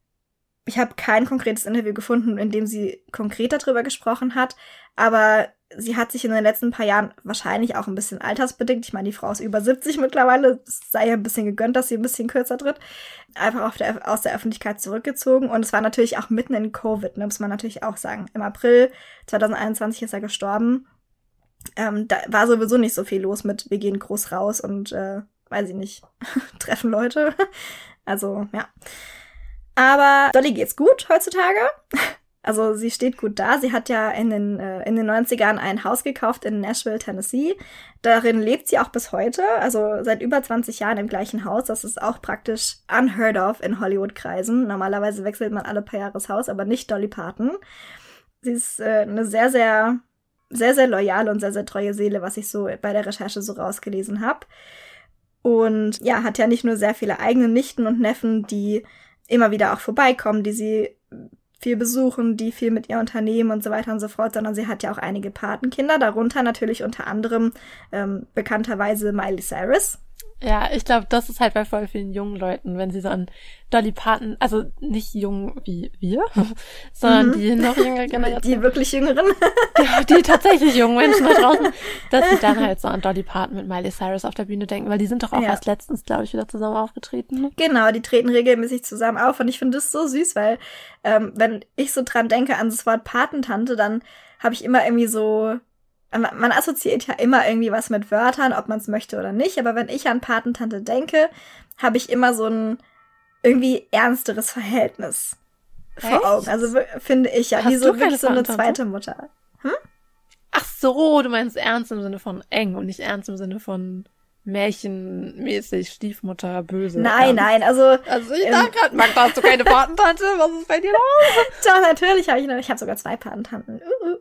ich habe kein konkretes Interview gefunden, in dem sie konkret darüber gesprochen hat, aber sie hat sich in den letzten paar Jahren wahrscheinlich auch ein bisschen altersbedingt, ich meine, die Frau ist über siebzig mittlerweile, es sei ihr ein bisschen gegönnt, dass sie ein bisschen kürzer tritt, einfach auf der, aus der Öffentlichkeit zurückgezogen. Und es war natürlich auch mitten in Covid, ne, muss man natürlich auch sagen. Im April zwanzig einundzwanzig ist er gestorben. Ähm, da war sowieso nicht so viel los mit, wir gehen groß raus und, äh, weiß ich nicht, treffen Leute. Also, ja. Aber Dolly geht's gut heutzutage. Also sie steht gut da. Sie hat ja in den, äh, in den neunzigern ein Haus gekauft in Nashville, Tennessee. Darin lebt sie auch bis heute, also seit über zwanzig Jahren im gleichen Haus. Das ist auch praktisch unheard of in Hollywood-Kreisen. Normalerweise wechselt man alle paar Jahre das Haus, aber nicht Dolly Parton. Sie ist äh, eine sehr, sehr, sehr, sehr loyale und sehr, sehr treue Seele, was ich so bei der Recherche so rausgelesen habe. Und ja, hat ja nicht nur sehr viele eigene Nichten und Neffen, die immer wieder auch vorbeikommen, die sie viel besuchen, die viel mit ihr unternehmen und so weiter und so fort, sondern sie hat ja auch einige Patenkinder, darunter natürlich unter anderem ähm, bekannterweise Miley Cyrus. Ja, ich glaube, das ist halt bei voll vielen jungen Leuten, wenn sie so an Dolly Parton, also nicht jung wie wir, sondern mhm. die noch jüngere Generation. Die wirklich jüngeren. Ja, die tatsächlich jungen Menschen da draußen, dass sie dann halt so an Dolly Parton mit Miley Cyrus auf der Bühne denken, weil die sind doch auch ja. erst letztens, glaube ich, wieder zusammen aufgetreten. Ne? Genau, die treten regelmäßig zusammen auf und ich finde das so süß, weil ähm, wenn ich so dran denke an das Wort Patentante, dann habe ich immer irgendwie so Man assoziiert ja immer irgendwie was mit Wörtern, ob man es möchte oder nicht. Aber wenn ich an Patentante denke, habe ich immer so ein irgendwie ernsteres Verhältnis Echt? vor Augen. Also finde ich ja, wie so wirklich so eine zweite Mutter. Hm? Ach so, du meinst ernst im Sinne von eng und nicht ernst im Sinne von märchenmäßig, Stiefmutter, böse. Nein, ernst. nein, also... Also ich dachte gerade, Magda, hast du keine Patentante? Was ist bei dir los? Doch, natürlich habe ich noch. Ich habe sogar zwei Patentanten. Uh-uh.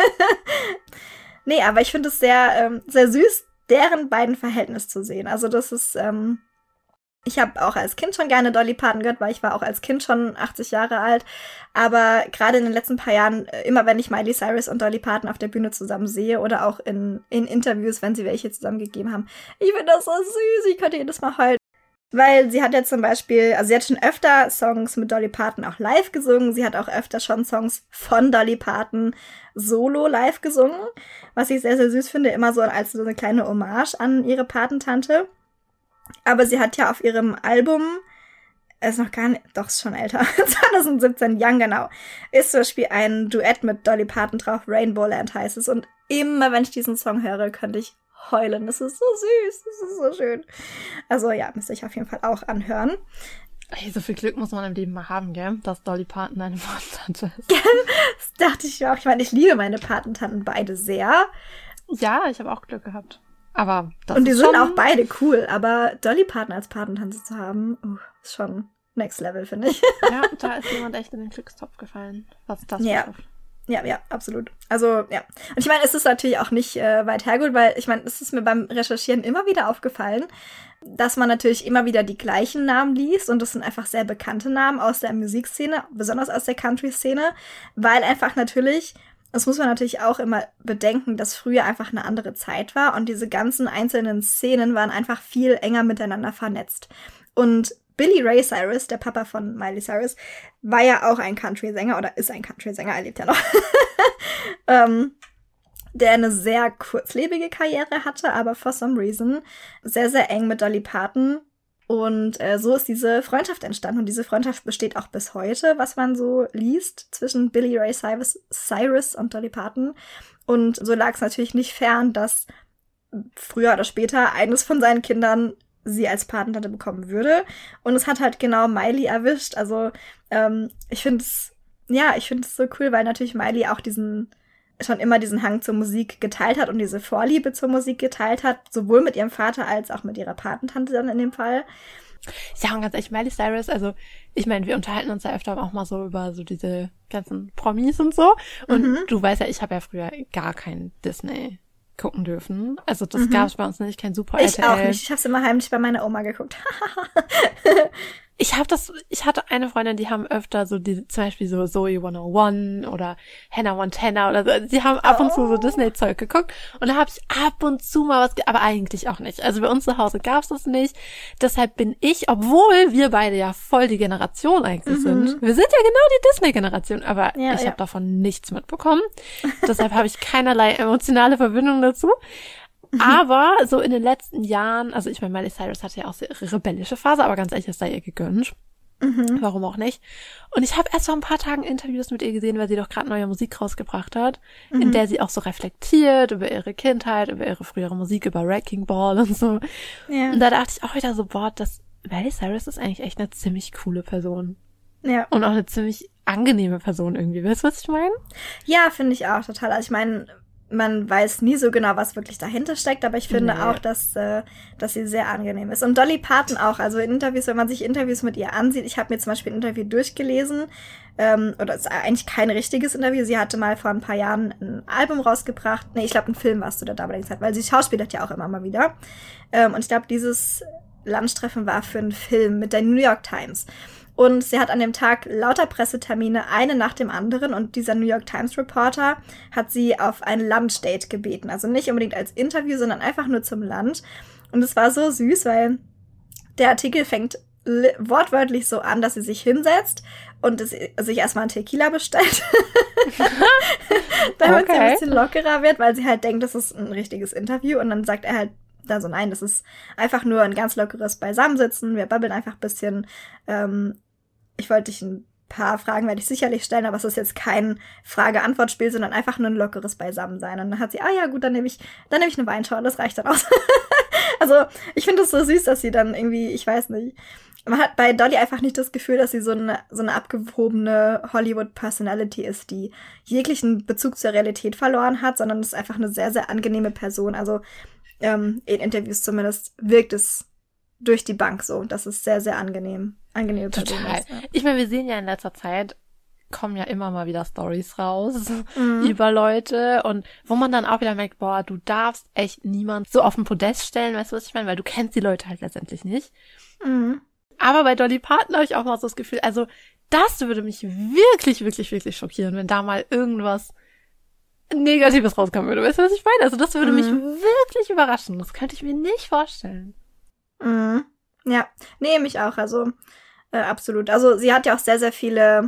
Nee, aber ich finde es sehr, ähm, sehr süß, deren beiden Verhältnis zu sehen. Also das ist, ähm, ich habe auch als Kind schon gerne Dolly Parton gehört, weil ich war auch als Kind schon achtzig Jahre alt. Aber gerade in den letzten paar Jahren, immer wenn ich Miley Cyrus und Dolly Parton auf der Bühne zusammen sehe oder auch in, in Interviews, wenn sie welche zusammengegeben haben, ich finde das so süß, ich könnte jedes Mal heulen. Weil sie hat ja zum Beispiel, also sie hat schon öfter Songs mit Dolly Parton auch live gesungen. Sie hat auch öfter schon Songs von Dolly Parton solo live gesungen. Was ich sehr, sehr süß finde, immer so als so eine kleine Hommage an ihre Patentante. Aber sie hat ja auf ihrem Album, ist noch gar nicht, doch ist schon älter, zwanzig siebzehn, Young, genau, ist zum Beispiel ein Duett mit Dolly Parton drauf, Rainbow Land heißt es. Und immer, wenn ich diesen Song höre, könnte ich heulen. Das ist so süß, das ist so schön. Also ja, müsste ich auf jeden Fall auch anhören. Ey, so viel Glück muss man im Leben mal haben, gell? Dass Dolly Parton eine Patentante ist. Das dachte ich auch. Ich meine, ich liebe meine Patentanten beide sehr. Ja, ich habe auch Glück gehabt. Aber das Und die ist sind schon... auch beide cool, aber Dolly Parton als Patentante zu haben, uh, ist schon next level, finde ich. Ja, da ist jemand echt in den Glückstopf gefallen, was das ja. betrifft. Ja, ja, absolut. Also, ja. Und ich meine, es ist natürlich auch nicht äh, weit hergeholt, weil ich meine, es ist mir beim Recherchieren immer wieder aufgefallen, dass man natürlich immer wieder die gleichen Namen liest und das sind einfach sehr bekannte Namen aus der Musikszene, besonders aus der Country-Szene, weil einfach natürlich, das muss man natürlich auch immer bedenken, dass früher einfach eine andere Zeit war und diese ganzen einzelnen Szenen waren einfach viel enger miteinander vernetzt. Und Billy Ray Cyrus, der Papa von Miley Cyrus, war ja auch ein Country-Sänger oder ist ein Country-Sänger, er lebt ja noch, ähm, der eine sehr kurzlebige Karriere hatte, aber for some reason sehr, sehr eng mit Dolly Parton. Und äh, so ist diese Freundschaft entstanden. Und diese Freundschaft besteht auch bis heute, was man so liest, zwischen Billy Ray Cyrus, Cyrus und Dolly Parton. Und so lag es natürlich nicht fern, dass früher oder später eines von seinen Kindern sie als Patentante bekommen würde. Und es hat halt genau Miley erwischt. Also ähm, ich finde es, ja, ich finde es so cool, weil natürlich Miley auch diesen, schon immer diesen Hang zur Musik geteilt hat und diese Vorliebe zur Musik geteilt hat, sowohl mit ihrem Vater als auch mit ihrer Patentante dann in dem Fall. Ja, und ganz ehrlich, Miley Cyrus, also ich meine, wir unterhalten uns ja öfter auch mal so über so diese ganzen Promis und so. Und mhm. du weißt ja, ich habe ja früher gar kein Disney gucken dürfen. Also das mhm. gab es bei uns nicht, kein Super ich R T L. Ich auch nicht. Ich habe es immer heimlich bei meiner Oma geguckt. ich habe das, ich hatte eine Freundin, die haben öfter so die, zum Beispiel so Zoe hunderteins oder Hannah Montana oder so, die haben ab und zu so Disney-Zeug geguckt und da habe ich ab und zu mal was, ge- aber eigentlich auch nicht. Also bei uns zu Hause gab's das nicht. Deshalb bin ich, obwohl wir beide ja voll die Generation eigentlich Mhm. sind, wir sind ja genau die Disney-Generation, aber Ja, ich ja. habe davon nichts mitbekommen. Deshalb habe ich keinerlei emotionale Verbindung dazu. Aber so in den letzten Jahren, also ich meine, Miley Cyrus hatte ja auch so ihre rebellische Phase, aber ganz ehrlich, das sei ihr gegönnt. Mhm. Warum auch nicht? Und ich habe erst vor ein paar Tagen Interviews mit ihr gesehen, weil sie doch gerade neue Musik rausgebracht hat, in Mhm. der sie auch so reflektiert über ihre Kindheit, über ihre frühere Musik, über Wrecking Ball und so. Ja. Und da dachte ich auch wieder so, boah, das Miley Cyrus ist eigentlich echt eine ziemlich coole Person. Ja. Und auch eine ziemlich angenehme Person irgendwie. Weißt du, was ich meine? Ja, finde ich auch total. Also ich meine, man weiß nie so genau, was wirklich dahinter steckt, aber ich finde Nee. auch, dass, äh, dass sie sehr angenehm ist. Und Dolly Parton auch. Also in Interviews, wenn man sich Interviews mit ihr ansieht, ich habe mir zum Beispiel ein Interview durchgelesen, ähm, oder es ist eigentlich kein richtiges Interview. Sie hatte mal vor ein paar Jahren ein Album rausgebracht. Nee, ich glaube, ein Film war es zu der damaligen Zeit, weil sie schauspielert ja auch immer mal wieder. Ähm, und ich glaube, dieses Lunchtreffen war für einen Film mit der New York Times. Und sie hat an dem Tag lauter Pressetermine, eine nach dem anderen. Und dieser New York Times Reporter hat sie auf ein Lunchdate gebeten. Also nicht unbedingt als Interview, sondern einfach nur zum Lunch. Und es war so süß, weil der Artikel fängt li- wortwörtlich so an, dass sie sich hinsetzt und es, sich erstmal einen Tequila bestellt. Damit sie ein Okay. bisschen lockerer wird, weil sie halt denkt, das ist ein richtiges Interview. Und dann sagt er halt da so, nein, das ist einfach nur ein ganz lockeres Beisammensitzen. Wir babbeln einfach ein bisschen. Ähm, ich wollte dich ein paar Fragen werde ich sicherlich stellen, aber es ist jetzt kein Frage-Antwort-Spiel, sondern einfach nur ein lockeres Beisammensein. Und dann hat sie, ah ja, gut, dann nehme ich, dann nehme ich eine Weinschorle, das reicht dann aus. Also, ich finde es so süß, dass sie dann irgendwie, ich weiß nicht, man hat bei Dolly einfach nicht das Gefühl, dass sie so eine, so eine abgehobene Hollywood-Personality ist, die jeglichen Bezug zur Realität verloren hat, sondern es ist einfach eine sehr, sehr angenehme Person. Also, ähm, in Interviews zumindest wirkt es durch die Bank so. Das ist sehr, sehr angenehm. Angenehme Person Total. ist, ja. Ich meine, wir sehen ja in letzter Zeit, kommen ja immer mal wieder Stories raus Mhm. über Leute und wo man dann auch wieder merkt, boah, du darfst echt niemand so auf den Podest stellen, weißt du, was ich meine? Weil du kennst die Leute halt letztendlich nicht. Mhm. Aber bei Dolly Parton habe ich auch mal so das Gefühl, also das würde mich wirklich, wirklich, wirklich schockieren, wenn da mal irgendwas Negatives rauskommen würde. Weißt du, was ich meine? Also das würde Mhm. mich wirklich überraschen. Das könnte ich mir nicht vorstellen. Mhm. Ja, nee, mich auch, also äh, absolut. Also sie hat ja auch sehr, sehr viele,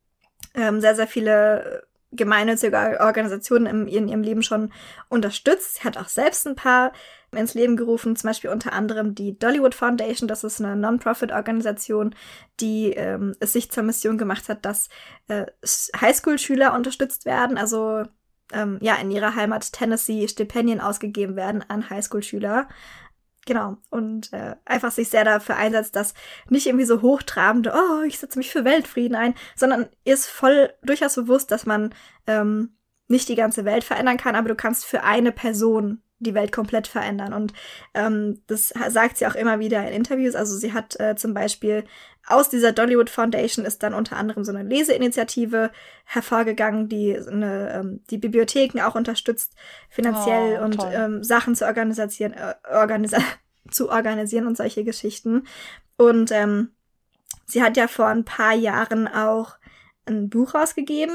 ähm, sehr, sehr viele gemeinnützige Organisationen im, in ihrem Leben schon unterstützt. Sie hat auch selbst ein paar ins Leben gerufen, zum Beispiel unter anderem die Dollywood Foundation. Das ist eine Non-Profit-Organisation, die ähm, es sich zur Mission gemacht hat, dass äh, Highschool-Schüler unterstützt werden, also ähm, ja, in ihrer Heimat Tennessee Stipendien ausgegeben werden an Highschool-Schüler. Genau, und äh, einfach sich sehr dafür einsetzt, dass nicht irgendwie so hochtrabende, oh, ich setze mich für Weltfrieden ein, sondern ihr ist voll durchaus bewusst, dass man ähm, nicht die ganze Welt verändern kann, aber du kannst für eine Person die Welt komplett verändern. Und ähm, das sagt sie auch immer wieder in Interviews. Also sie hat äh, zum Beispiel aus dieser Dollywood Foundation ist dann unter anderem so eine Leseinitiative hervorgegangen, die eine, ähm, die Bibliotheken auch unterstützt finanziell Oh, und toll. ähm, Sachen zu organisieren, äh, organisa zu organisieren und solche Geschichten. Und ähm, sie hat ja vor ein paar Jahren auch ein Buch rausgegeben,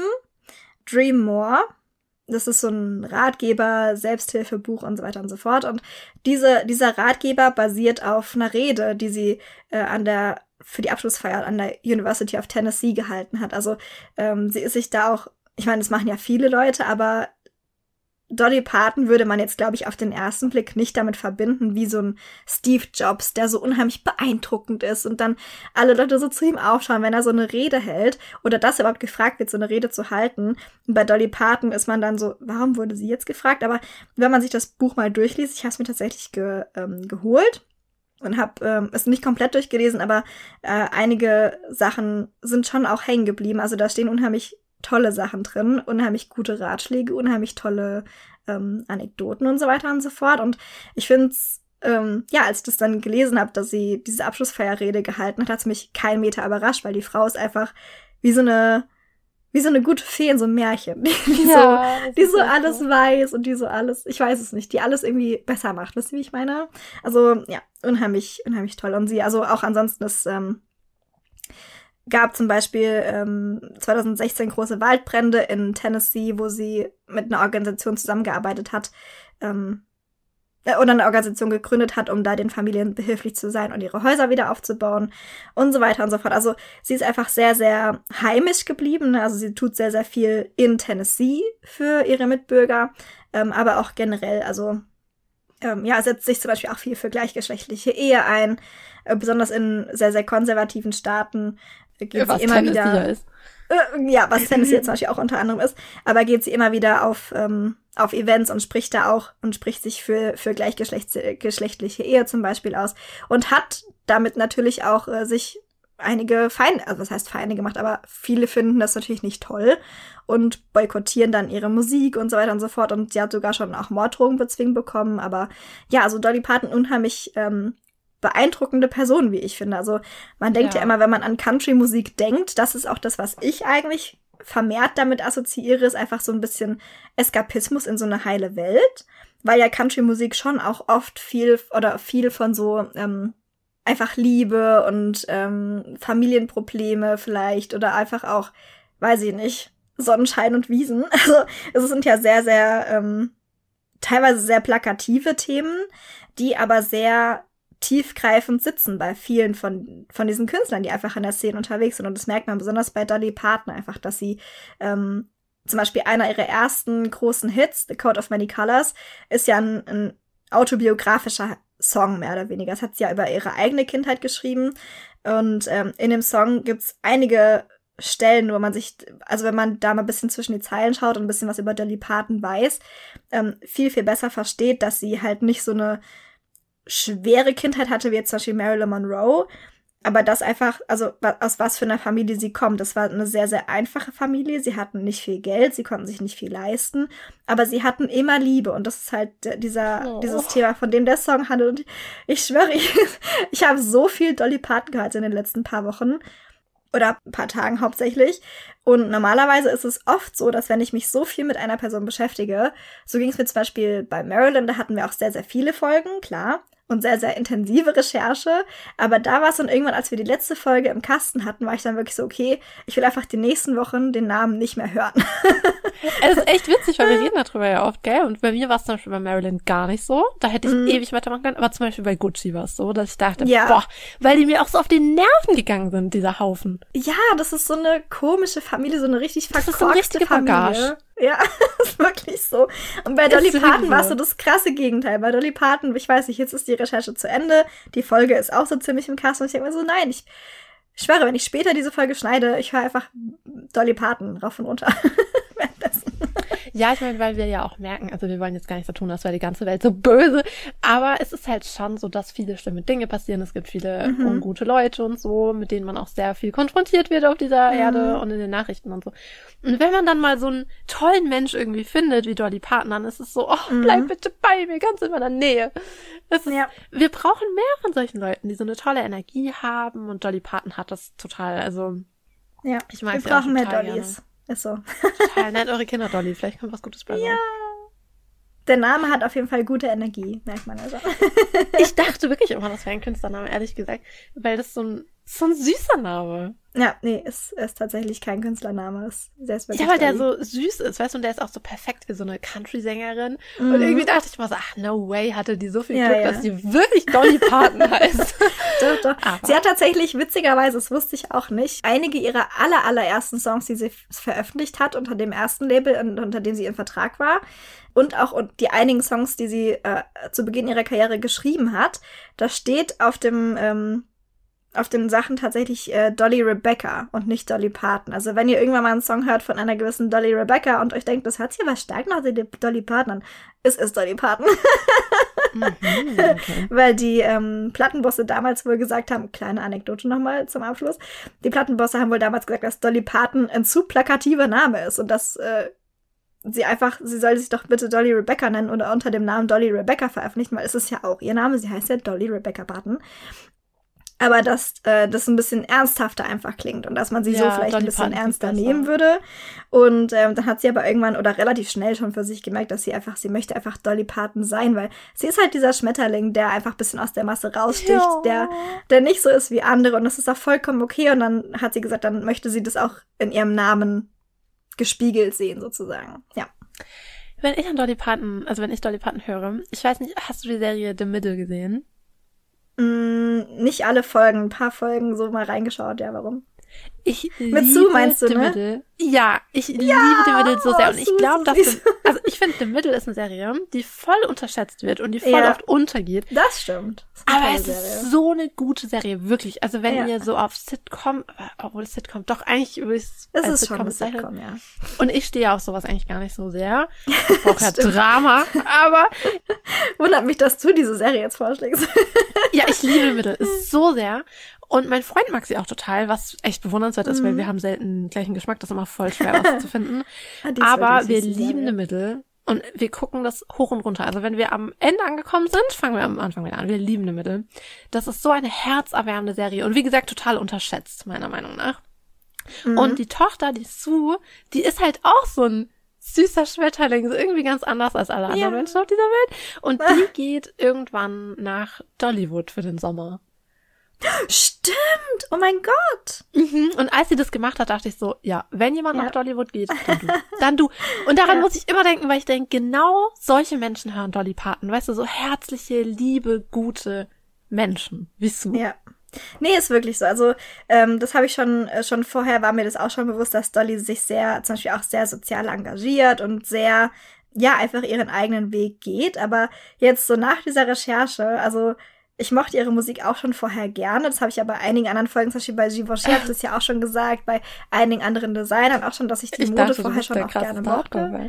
Dream More. Das ist so ein Ratgeber, Selbsthilfebuch und so weiter und so fort. Und diese, dieser Ratgeber basiert auf einer Rede, die sie äh, an der für die Abschlussfeier an der University of Tennessee gehalten hat. Also ähm, sie ist sich da auch, ich meine, das machen ja viele Leute, aber Dolly Parton würde man jetzt, glaube ich, auf den ersten Blick nicht damit verbinden, wie so ein Steve Jobs, der so unheimlich beeindruckend ist und dann alle Leute so zu ihm aufschauen, wenn er so eine Rede hält oder dass überhaupt gefragt wird, so eine Rede zu halten. Und bei Dolly Parton ist man dann so, warum wurde sie jetzt gefragt? Aber wenn man sich das Buch mal durchliest, ich habe es mir tatsächlich ge, ähm, geholt und habe ähm, es nicht komplett durchgelesen, aber äh, einige Sachen sind schon auch hängen geblieben. Also da stehen unheimlich tolle Sachen drin, unheimlich gute Ratschläge, unheimlich tolle ähm, Anekdoten und so weiter und so fort. Und ich finde es, ähm, ja, als ich das dann gelesen habe, dass sie diese Abschlussfeierrede gehalten hat, hat es mich kein Meter überrascht, weil die Frau ist einfach wie so eine, wie so eine gute Fee in so einem Märchen, die, die Ja, so, das die ist so echt alles so. weiß und die so alles, ich weiß es nicht, die alles irgendwie besser macht. Wisst ihr, wie ich meine? Also, ja, unheimlich, unheimlich toll. Und sie, also auch ansonsten ist, ähm, Gab zum Beispiel ähm, zwanzig sechzehn große Waldbrände in Tennessee, wo sie mit einer Organisation zusammengearbeitet hat, ähm, oder eine Organisation gegründet hat, um da den Familien behilflich zu sein und ihre Häuser wieder aufzubauen und so weiter und so fort. Also sie ist einfach sehr, sehr heimisch geblieben. Also sie tut sehr, sehr viel in Tennessee für ihre Mitbürger, ähm, aber auch generell. Also ähm, ja, setzt sich zum Beispiel auch viel für gleichgeschlechtliche Ehe ein, äh, besonders in sehr, sehr konservativen Staaten. Geht Ja, was sie immer Tennessee wieder, ist. Äh, ja, was Tennessee zum Beispiel auch unter anderem ist, aber geht sie immer wieder auf ähm, auf Events und spricht da auch und spricht sich für für gleichgeschlechtliche Ehe zum Beispiel aus und hat damit natürlich auch äh, sich einige Feinde, also was heißt Feinde gemacht, aber viele finden das natürlich nicht toll und boykottieren dann ihre Musik und so weiter und so fort und sie hat sogar schon auch Morddrohungen bezwingen bekommen, aber ja, also Dolly Parton unheimlich ähm, beeindruckende Person, wie ich finde. Also man denkt ja. ja immer, wenn man an Country-Musik denkt, das ist auch das, was ich eigentlich vermehrt damit assoziiere, ist einfach so ein bisschen Eskapismus in so eine heile Welt, weil ja Country-Musik schon auch oft viel oder viel von so ähm, einfach Liebe und ähm, Familienprobleme vielleicht oder einfach auch, weiß ich nicht, Sonnenschein und Wiesen. Also es sind ja sehr, sehr ähm, teilweise sehr plakative Themen, die aber sehr tiefgreifend sitzen bei vielen von von diesen Künstlern, die einfach in der Szene unterwegs sind. Und das merkt man besonders bei Dolly Parton einfach, dass sie ähm, zum Beispiel einer ihrer ersten großen Hits, The Coat of Many Colors, ist ja ein, ein autobiografischer Song, mehr oder weniger. Das hat sie ja über ihre eigene Kindheit geschrieben. Und ähm, in dem Song gibt's einige Stellen, wo man sich, also wenn man da mal ein bisschen zwischen die Zeilen schaut und ein bisschen was über Dolly Parton weiß, ähm, viel, viel besser versteht, dass sie halt nicht so eine schwere Kindheit hatte, wie jetzt zum Beispiel Marilyn Monroe, aber das einfach, also aus was für einer Familie sie kommt. Das war eine sehr, sehr einfache Familie. Sie hatten nicht viel Geld, sie konnten sich nicht viel leisten, aber sie hatten immer Liebe und das ist halt dieser, oh. dieses Thema, von dem der Song handelt. Und ich schwöre, ich, ich habe so viel Dolly Parton gehört in den letzten paar Wochen oder ein paar Tagen hauptsächlich. Und normalerweise ist es oft so, dass wenn ich mich so viel mit einer Person beschäftige, so ging es mir zum Beispiel bei Marilyn, da hatten wir auch sehr, sehr viele Folgen, klar, und sehr, sehr intensive Recherche. Aber da war es dann irgendwann, als wir die letzte Folge im Kasten hatten, war ich dann wirklich so, okay, ich will einfach die nächsten Wochen den Namen nicht mehr hören. Es ist echt witzig, weil wir reden darüber ja oft, gell? Und bei mir war es zum Beispiel bei Marilyn gar nicht so. Da hätte ich mm. ewig weitermachen können. Aber zum Beispiel bei Gucci war es so, dass ich dachte, ja. boah, weil die mir auch so auf die Nerven gegangen sind, dieser Haufen. Ja, das ist so eine komische Familie, so eine richtig verkorkste das ist so eine richtige Familie. Bagage. Ja, das ist wirklich so. Und bei Dolly Parton war es so das krasse Gegenteil. Bei Dolly Parton, ich weiß nicht, jetzt ist die Recherche zu Ende, die Folge ist auch so ziemlich im Kasten und ich denke mir so, nein, ich schwöre, wenn ich später diese Folge schneide, ich höre einfach Dolly Parton rauf und runter. Ja, ich meine, weil wir ja auch merken, also wir wollen jetzt gar nicht so tun, als wäre die ganze Welt so böse, aber es ist halt schon so, dass viele schlimme Dinge passieren. Es gibt viele mhm. ungute Leute und so, mit denen man auch sehr viel konfrontiert wird auf dieser mhm. Erde und in den Nachrichten und so. Und wenn man dann mal so einen tollen Mensch irgendwie findet, wie Dolly Parton, dann ist es so, oh, bleib mhm. bitte bei mir, ganz in meiner Nähe. Es ist, ja. Wir brauchen mehr von solchen Leuten, die so eine tolle Energie haben und Dolly Parton hat das total, also ja, ich mag wir sie brauchen auch mehr total Dollys. Gerne. Ist so. Total nett, eure Kinder, Dolly. Vielleicht kommt was Gutes bei raus. Ja. Der Name hat auf jeden Fall gute Energie, merkt man also. Ich dachte wirklich immer, das wäre ein Künstlername, ehrlich gesagt. Weil das so ein, so ein süßer Name. Ja, nee, ist, ist tatsächlich kein Künstlername. Ist, der ist ja, weil der so süß ist, weißt du, und der ist auch so perfekt wie so eine Country-Sängerin. Mhm. Und irgendwie dachte ich mal so, ach, no way, hatte die so viel ja, Glück, ja. dass die wirklich Dolly Parton heißt. Doch, doch. Aber. Sie hat tatsächlich, witzigerweise, das wusste ich auch nicht, einige ihrer aller, allerersten Songs, die sie f- veröffentlicht hat, unter dem ersten Label, und, unter dem sie in Vertrag war, und auch und die einigen Songs, die sie äh, zu Beginn ihrer Karriere geschrieben hat, da steht auf dem ähm, auf den Sachen tatsächlich äh, Dolly Rebecca und nicht Dolly Parton. Also wenn ihr irgendwann mal einen Song hört von einer gewissen Dolly Rebecca und euch denkt, das hört sich aber stark nach Dolly Parton an, es ist Dolly Parton. mhm, okay. Weil die ähm, Plattenbosse damals wohl gesagt haben, kleine Anekdote nochmal zum Abschluss, die Plattenbosse haben wohl damals gesagt, dass Dolly Parton ein zu plakativer Name ist und dass äh, sie einfach, sie soll sich doch bitte Dolly Rebecca nennen oder unter dem Namen Dolly Rebecca veröffentlichen, weil es ist ja auch ihr Name, sie heißt ja Dolly Rebecca Parton. aber dass äh, das ein bisschen ernsthafter einfach klingt und dass man sie Ja, so vielleicht Dolly ein bisschen Parton ernster klingt nehmen besser. würde. Und ähm, dann hat sie aber irgendwann oder relativ schnell schon für sich gemerkt, dass sie einfach, sie möchte einfach Dolly Parton sein, weil sie ist halt dieser Schmetterling, der einfach ein bisschen aus der Masse raussticht, Ja. der, der nicht so ist wie andere und das ist auch vollkommen okay. Und dann hat sie gesagt, dann möchte sie das auch in ihrem Namen gespiegelt sehen, sozusagen. Ja. Wenn ich an Dolly Parton, also wenn ich Dolly Parton höre, ich weiß nicht, hast du die Serie The Middle gesehen? Mm, nicht alle Folgen, ein paar Folgen so mal reingeschaut, ja, warum? Ich Mit liebe Sue meinst du, The ne? Middle. Ja, ich liebe The Middle so sehr. Und ich Sue ist glaube, so dass süß. The, also ich finde, The Middle ist eine Serie, die voll unterschätzt wird und die voll Ja. oft untergeht. Das stimmt. Das ist eine Aber tolle es Serie. ist so eine gute Serie, wirklich. Also wenn Ja. ihr so auf Sitcom, obwohl es Sitcom, doch eigentlich würde ich es Es als ist schon Sitcom ein bezeichnen. Sitcom, ja. Und ich stehe auf sowas eigentlich gar nicht so sehr. Ich brauche ja Drama. Aber Wundert mich, dass du diese Serie jetzt vorschlägst. ja, ich liebe Middle so sehr. Und mein Freund mag sie auch total, was echt bewundernswert ist, Mhm. weil wir haben selten den gleichen Geschmack. Das ist immer voll schwer, was zu finden. Ah, die ist Aber wir wirklich süß, die lieben Serie. The Middle. Und wir gucken das hoch und runter. Also wenn wir am Ende angekommen sind, fangen wir am Anfang wieder an. Wir lieben The Middle. Das ist so eine herzerwärmende Serie. Und wie gesagt, total unterschätzt, meiner Meinung nach. Mhm. Und die Tochter, die Sue, die ist halt auch so ein süßer Schmetterling. So irgendwie ganz anders als alle anderen Ja. Menschen auf dieser Welt. Und die geht irgendwann nach Dollywood für den Sommer. Stimmt! Oh mein Gott! Mhm. Und als sie das gemacht hat, dachte ich so, ja, wenn jemand Ja. nach Dollywood geht, dann du. Dann du. Und daran Ja. muss ich immer denken, weil ich denke, genau solche Menschen hören Dolly Parton. Weißt du, so herzliche, liebe, gute Menschen. Wie Sue. Ja. Nee, ist wirklich so. Also, ähm, das habe ich schon, äh, schon vorher war mir das auch schon bewusst, dass Dolly sich sehr, zum Beispiel auch sehr sozial engagiert und sehr, ja, einfach ihren eigenen Weg geht. Aber jetzt so nach dieser Recherche, also, ich mochte ihre Musik auch schon vorher gerne. Das habe ich ja bei einigen anderen Folgen, zum Beispiel bei Givenchy, habe ich das ja auch schon gesagt, bei einigen anderen Designern auch schon, dass ich die Ich Mode dachte, du vorher bist schon der auch gerne krasseste mochte. Hardcore-Fan.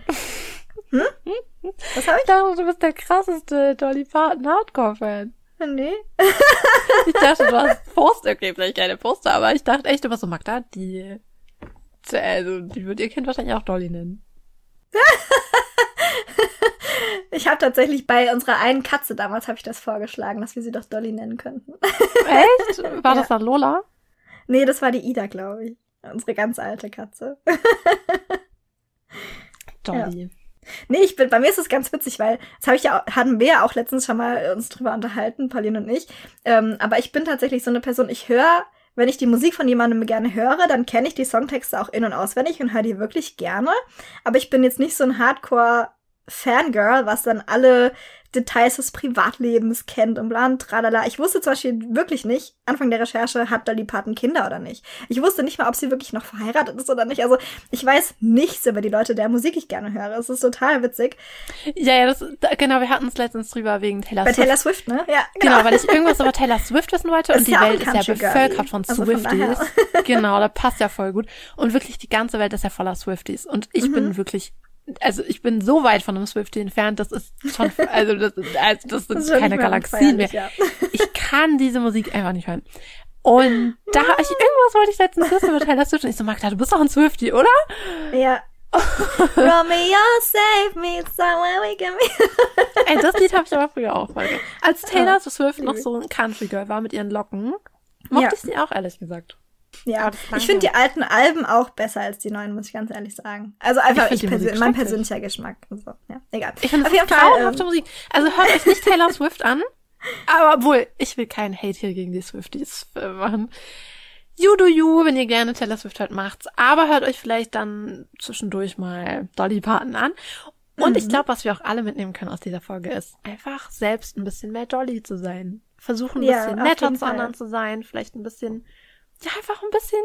Was habe Ich dachte, du bist der krasseste Dolly Parton Hardcore-Fan. ich? Nee. Ich dachte, du hast Poster, okay, vielleicht keine Poster, aber ich dachte echt, du warst so, Magda, die, also, die wird ihr Kind wahrscheinlich auch Dolly nennen. Ich habe tatsächlich bei unserer einen Katze damals habe ich das vorgeschlagen, dass wir sie doch Dolly nennen könnten. Echt? War Ja. das dann Lola? Nee, das war die Ida, glaube ich. Unsere ganz alte Katze. Dolly. Nee, ich bin, bei mir ist es ganz witzig, weil das habe ich ja, hatten wir ja auch letztens schon mal uns drüber unterhalten, Pauline und ich. Ähm, aber ich bin tatsächlich so eine Person, ich höre, wenn ich die Musik von jemandem gerne höre, dann kenne ich die Songtexte auch in- und auswendig und höre die wirklich gerne. Aber ich bin jetzt nicht so ein Hardcore-Fangirl, was dann alle Details des Privatlebens kennt und bla und tralala. Ich wusste zum Beispiel wirklich nicht, Anfang der Recherche, hat Dolly Parton Kinder oder nicht. Ich wusste nicht mal, ob sie wirklich noch verheiratet ist oder nicht. Also ich weiß nichts über die Leute, der Musik ich gerne höre. Es ist total witzig. Ja, ja, das, da, genau, wir hatten es letztens drüber wegen Taylor Bei Swift. Taylor Swift, ne? Ja, Genau, weil ich irgendwas über Taylor Swift wissen wollte Ist und die ja auch Welt ein ist ja Country Girl. bevölkert von Also von Swifties. daher. Genau, da passt ja voll gut. Und wirklich die ganze Welt ist ja voller Swifties. Und ich Mhm. bin wirklich, also ich bin so weit von einem Swiftie entfernt, das ist schon, also das, ist, also das sind Das ist schon keine nicht mehr Galaxien mehr. feierlich, ja. Ich kann diese Musik einfach nicht hören. Und da, ich, irgendwas wollte ich letztens wissen über Taylor Swift und ich so, Magda, du bist doch ein Swiftie, oder? Ja. Romeo, save me, somewhere we can be. Ey, das Lied habe ich aber früher auch voll gehört. Als Taylor Ja, Swift noch liebe ich. so ein Country Girl war mit ihren Locken, mochte Ja. ich sie auch, ehrlich gesagt. Ja, Aber das ist ich finde die langsam. alten Alben auch besser als die neuen, muss ich ganz ehrlich sagen. Also einfach Ich find ich die Musik persö- mein schrecklich. persönlicher Geschmack. Und so. Ja, egal. Ich finde Auf das jeden Fall. grauenhafte Ähm, Musik. Also hört euch nicht Taylor Swift an. Aber obwohl, ich will keinen Hate hier gegen die Swifties äh, machen. You do you, wenn ihr gerne Taylor Swift hört, macht's. Aber hört euch vielleicht dann zwischendurch mal Dolly Parton an. Und Mhm. ich glaube, was wir auch alle mitnehmen können aus dieser Folge ist, einfach selbst ein bisschen mehr Dolly zu sein. Versuchen ein Ja, bisschen auf netter jeden zu Fall. anderen zu sein. Vielleicht ein bisschen, ja, einfach ein bisschen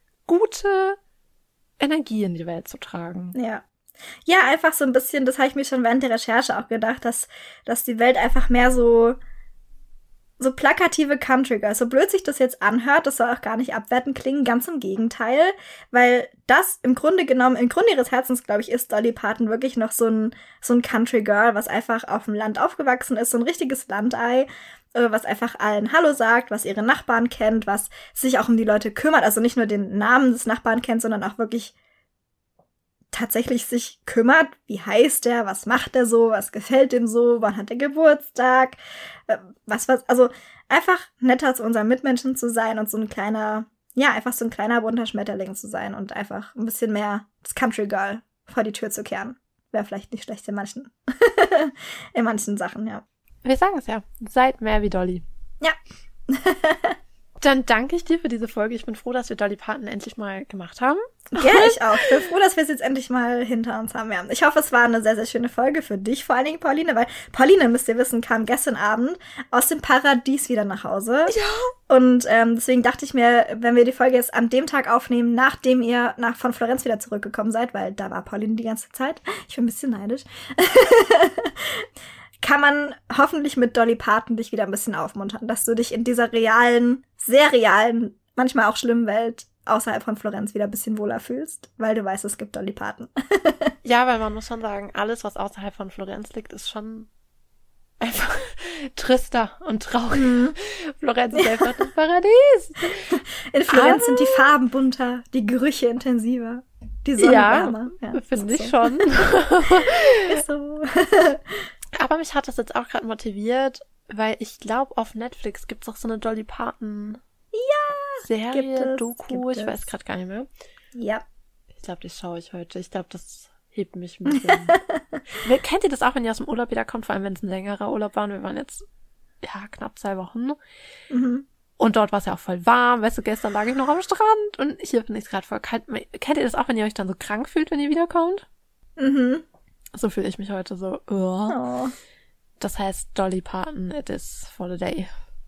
gute Energie in die Welt zu tragen. Ja. Ja, einfach so ein bisschen, das habe ich mir schon während der Recherche auch gedacht, dass, dass die Welt einfach mehr so, so plakative Country Girls, so blöd sich das jetzt anhört, das soll auch gar nicht abwertend klingen, ganz im Gegenteil, weil das im Grunde genommen, im Grunde ihres Herzens, glaube ich, ist Dolly Parton wirklich noch so ein, so ein Country Girl, was einfach auf dem Land aufgewachsen ist, so ein richtiges Landei, äh, was einfach allen Hallo sagt, was ihre Nachbarn kennt, was sich auch um die Leute kümmert, also nicht nur den Namen des Nachbarn kennt, sondern auch wirklich tatsächlich sich kümmert, wie heißt der, was macht er so, was gefällt ihm so, wann hat er Geburtstag, äh, was, was, also einfach netter zu unseren Mitmenschen zu sein und so ein kleiner, ja, einfach so ein kleiner bunter Schmetterling zu sein und einfach ein bisschen mehr das Country Girl vor die Tür zu kehren. Wäre vielleicht nicht schlecht in manchen, in manchen Sachen, ja. Wir sagen es ja, seid mehr wie Dolly. Ja. Dann danke ich dir für diese Folge. Ich bin froh, dass wir Dolly Parton endlich mal gemacht haben. Ja, ich auch. Ich bin froh, dass wir es jetzt endlich mal hinter uns haben. Ja. Ich hoffe, es war eine sehr, sehr schöne Folge für dich, vor allen Dingen, Pauline, weil Pauline, müsst ihr wissen, kam gestern Abend aus dem Paradies wieder nach Hause. Ja. Und ähm, deswegen dachte ich mir, wenn wir die Folge jetzt an dem Tag aufnehmen, nachdem ihr nach von Florenz wieder zurückgekommen seid, weil da war Pauline die ganze Zeit. Ich bin ein bisschen neidisch. Kann man hoffentlich mit Dolly Parton dich wieder ein bisschen aufmuntern, dass du dich in dieser realen, sehr realen, manchmal auch schlimmen Welt außerhalb von Florenz wieder ein bisschen wohler fühlst, weil du weißt, es gibt Dolly Parton. Ja, weil man muss schon sagen, alles, was außerhalb von Florenz liegt, ist schon einfach trister und traurig. Mhm. Florenz ist einfach das Paradies. In Florenz ah. sind die Farben bunter, die Gerüche intensiver, die Sonne ja, wärmer. Ja, finde ich so. schon. Ist so. Aber mich hat das jetzt auch gerade motiviert, weil ich glaube, auf Netflix gibt es auch so eine Dolly Parton ja, Serie, es, Doku, ich weiß gerade gar nicht mehr. Ja. Ich glaube, die schaue ich heute. Ich glaube, das hebt mich ein bisschen. Kennt ihr das auch, wenn ihr aus dem Urlaub wiederkommt, vor allem wenn es ein längerer Urlaub war und wir waren jetzt ja knapp zwei Wochen. Mhm. Und dort war es ja auch voll warm. Weißt du, gestern lag ich noch am Strand und hier finde ich es gerade voll kalt. Kennt ihr das auch, wenn ihr euch dann so krank fühlt, wenn ihr wiederkommt? Mhm. So fühle ich mich heute so. Uh. Oh. Das heißt, Dolly Parton, it is for the day.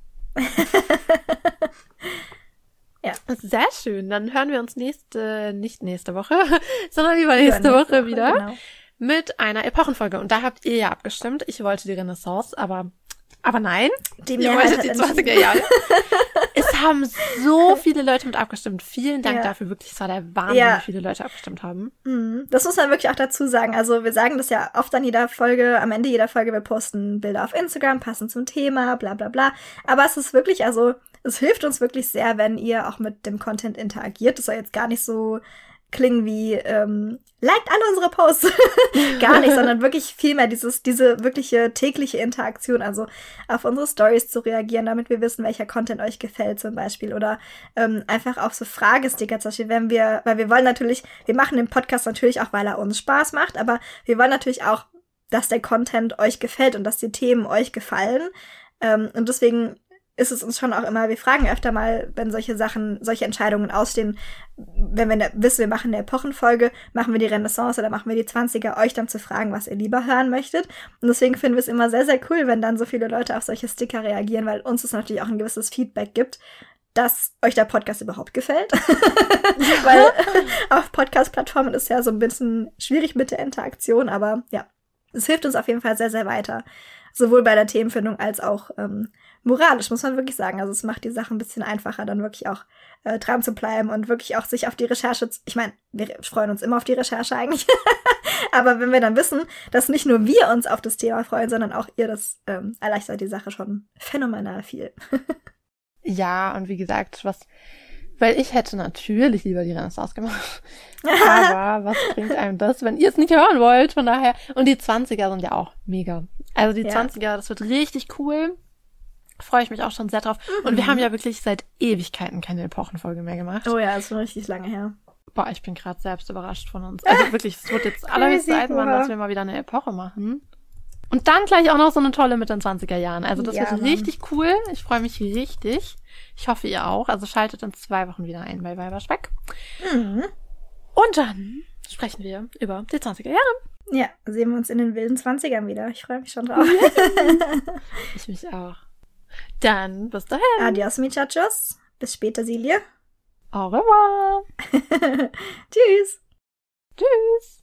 Ja. Sehr schön. Dann hören wir uns nächste, nicht nächste Woche, sondern übernächste nächste Woche, Woche wieder genau. mit einer Epochenfolge. Und da habt ihr ja abgestimmt. Ich wollte die Renaissance, aber, aber nein. Die ihr wolltet die zwanziger Jahre. Es haben so viele Leute mit abgestimmt. Vielen Dank ja. dafür. Wirklich, es war der Wahnsinn, ja. wie viele Leute abgestimmt haben. Das muss man wirklich auch dazu sagen. Also wir sagen das ja oft an jeder Folge, am Ende jeder Folge, wir posten Bilder auf Instagram, passend zum Thema, bla bla bla. Aber es ist wirklich, also es hilft uns wirklich sehr, wenn ihr auch mit dem Content interagiert. Das soll jetzt gar nicht so klingen wie, ähm, liked alle unsere Posts. Gar nicht, sondern wirklich vielmehr dieses, diese wirkliche tägliche Interaktion, also auf unsere Stories zu reagieren, damit wir wissen, welcher Content euch gefällt zum Beispiel. Oder ähm, einfach auf so Fragesticker zum Beispiel, wenn wir, weil wir wollen natürlich, wir machen den Podcast natürlich auch, weil er uns Spaß macht, aber wir wollen natürlich auch, dass der Content euch gefällt und dass die Themen euch gefallen. Ähm, und deswegen ist es uns schon auch immer, wir fragen öfter mal, wenn solche Sachen, solche Entscheidungen ausstehen, wenn wir ne, wissen, wir machen eine Epochenfolge, machen wir die Renaissance oder machen wir die zwanziger, euch dann zu fragen, was ihr lieber hören möchtet. Und deswegen finden wir es immer sehr, sehr cool, wenn dann so viele Leute auf solche Sticker reagieren, weil uns es natürlich auch ein gewisses Feedback gibt, dass euch der Podcast überhaupt gefällt. Weil auf Podcast-Plattformen ist ja so ein bisschen schwierig mit der Interaktion, aber ja, es hilft uns auf jeden Fall sehr, sehr weiter. Sowohl bei der Themenfindung als auch ähm, moralisch, muss man wirklich sagen. Also es macht die Sache ein bisschen einfacher, dann wirklich auch äh, dran zu bleiben und wirklich auch sich auf die Recherche zu... Ich meine, wir freuen uns immer auf die Recherche eigentlich. Aber wenn wir dann wissen, dass nicht nur wir uns auf das Thema freuen, sondern auch ihr, das ähm, erleichtert die Sache schon phänomenal viel. Ja, und wie gesagt, was... Weil ich hätte natürlich lieber die Renaissance gemacht. Aber was bringt einem das, wenn ihr es nicht hören wollt? Von daher. Und die zwanziger sind ja auch mega. Also die ja. zwanziger, das wird richtig cool. Freue ich mich auch schon sehr drauf. Mhm. Und wir haben ja wirklich seit Ewigkeiten keine Epochenfolge mehr gemacht. Oh ja, das ist schon richtig lange her. Boah, ich bin gerade selbst überrascht von uns. Also wirklich, es wird jetzt allerhöchste Zeit, Mann, dass wir mal wieder eine Epoche machen. Und dann gleich auch noch so eine tolle mit den zwanziger Jahren. Also das ja, wird richtig Mann. Cool. Ich freue mich richtig. Ich hoffe, ihr auch. Also schaltet in zwei Wochen wieder ein bei Weiberspeck. Mhm. Und dann sprechen wir über die zwanziger Jahre. Ja, sehen wir uns in den wilden zwanzigern wieder. Ich freue mich schon drauf. Ich mich auch. Dann bis dahin. Adios, muchachos. Bis später, Silje. Au revoir. Tschüss. Tschüss.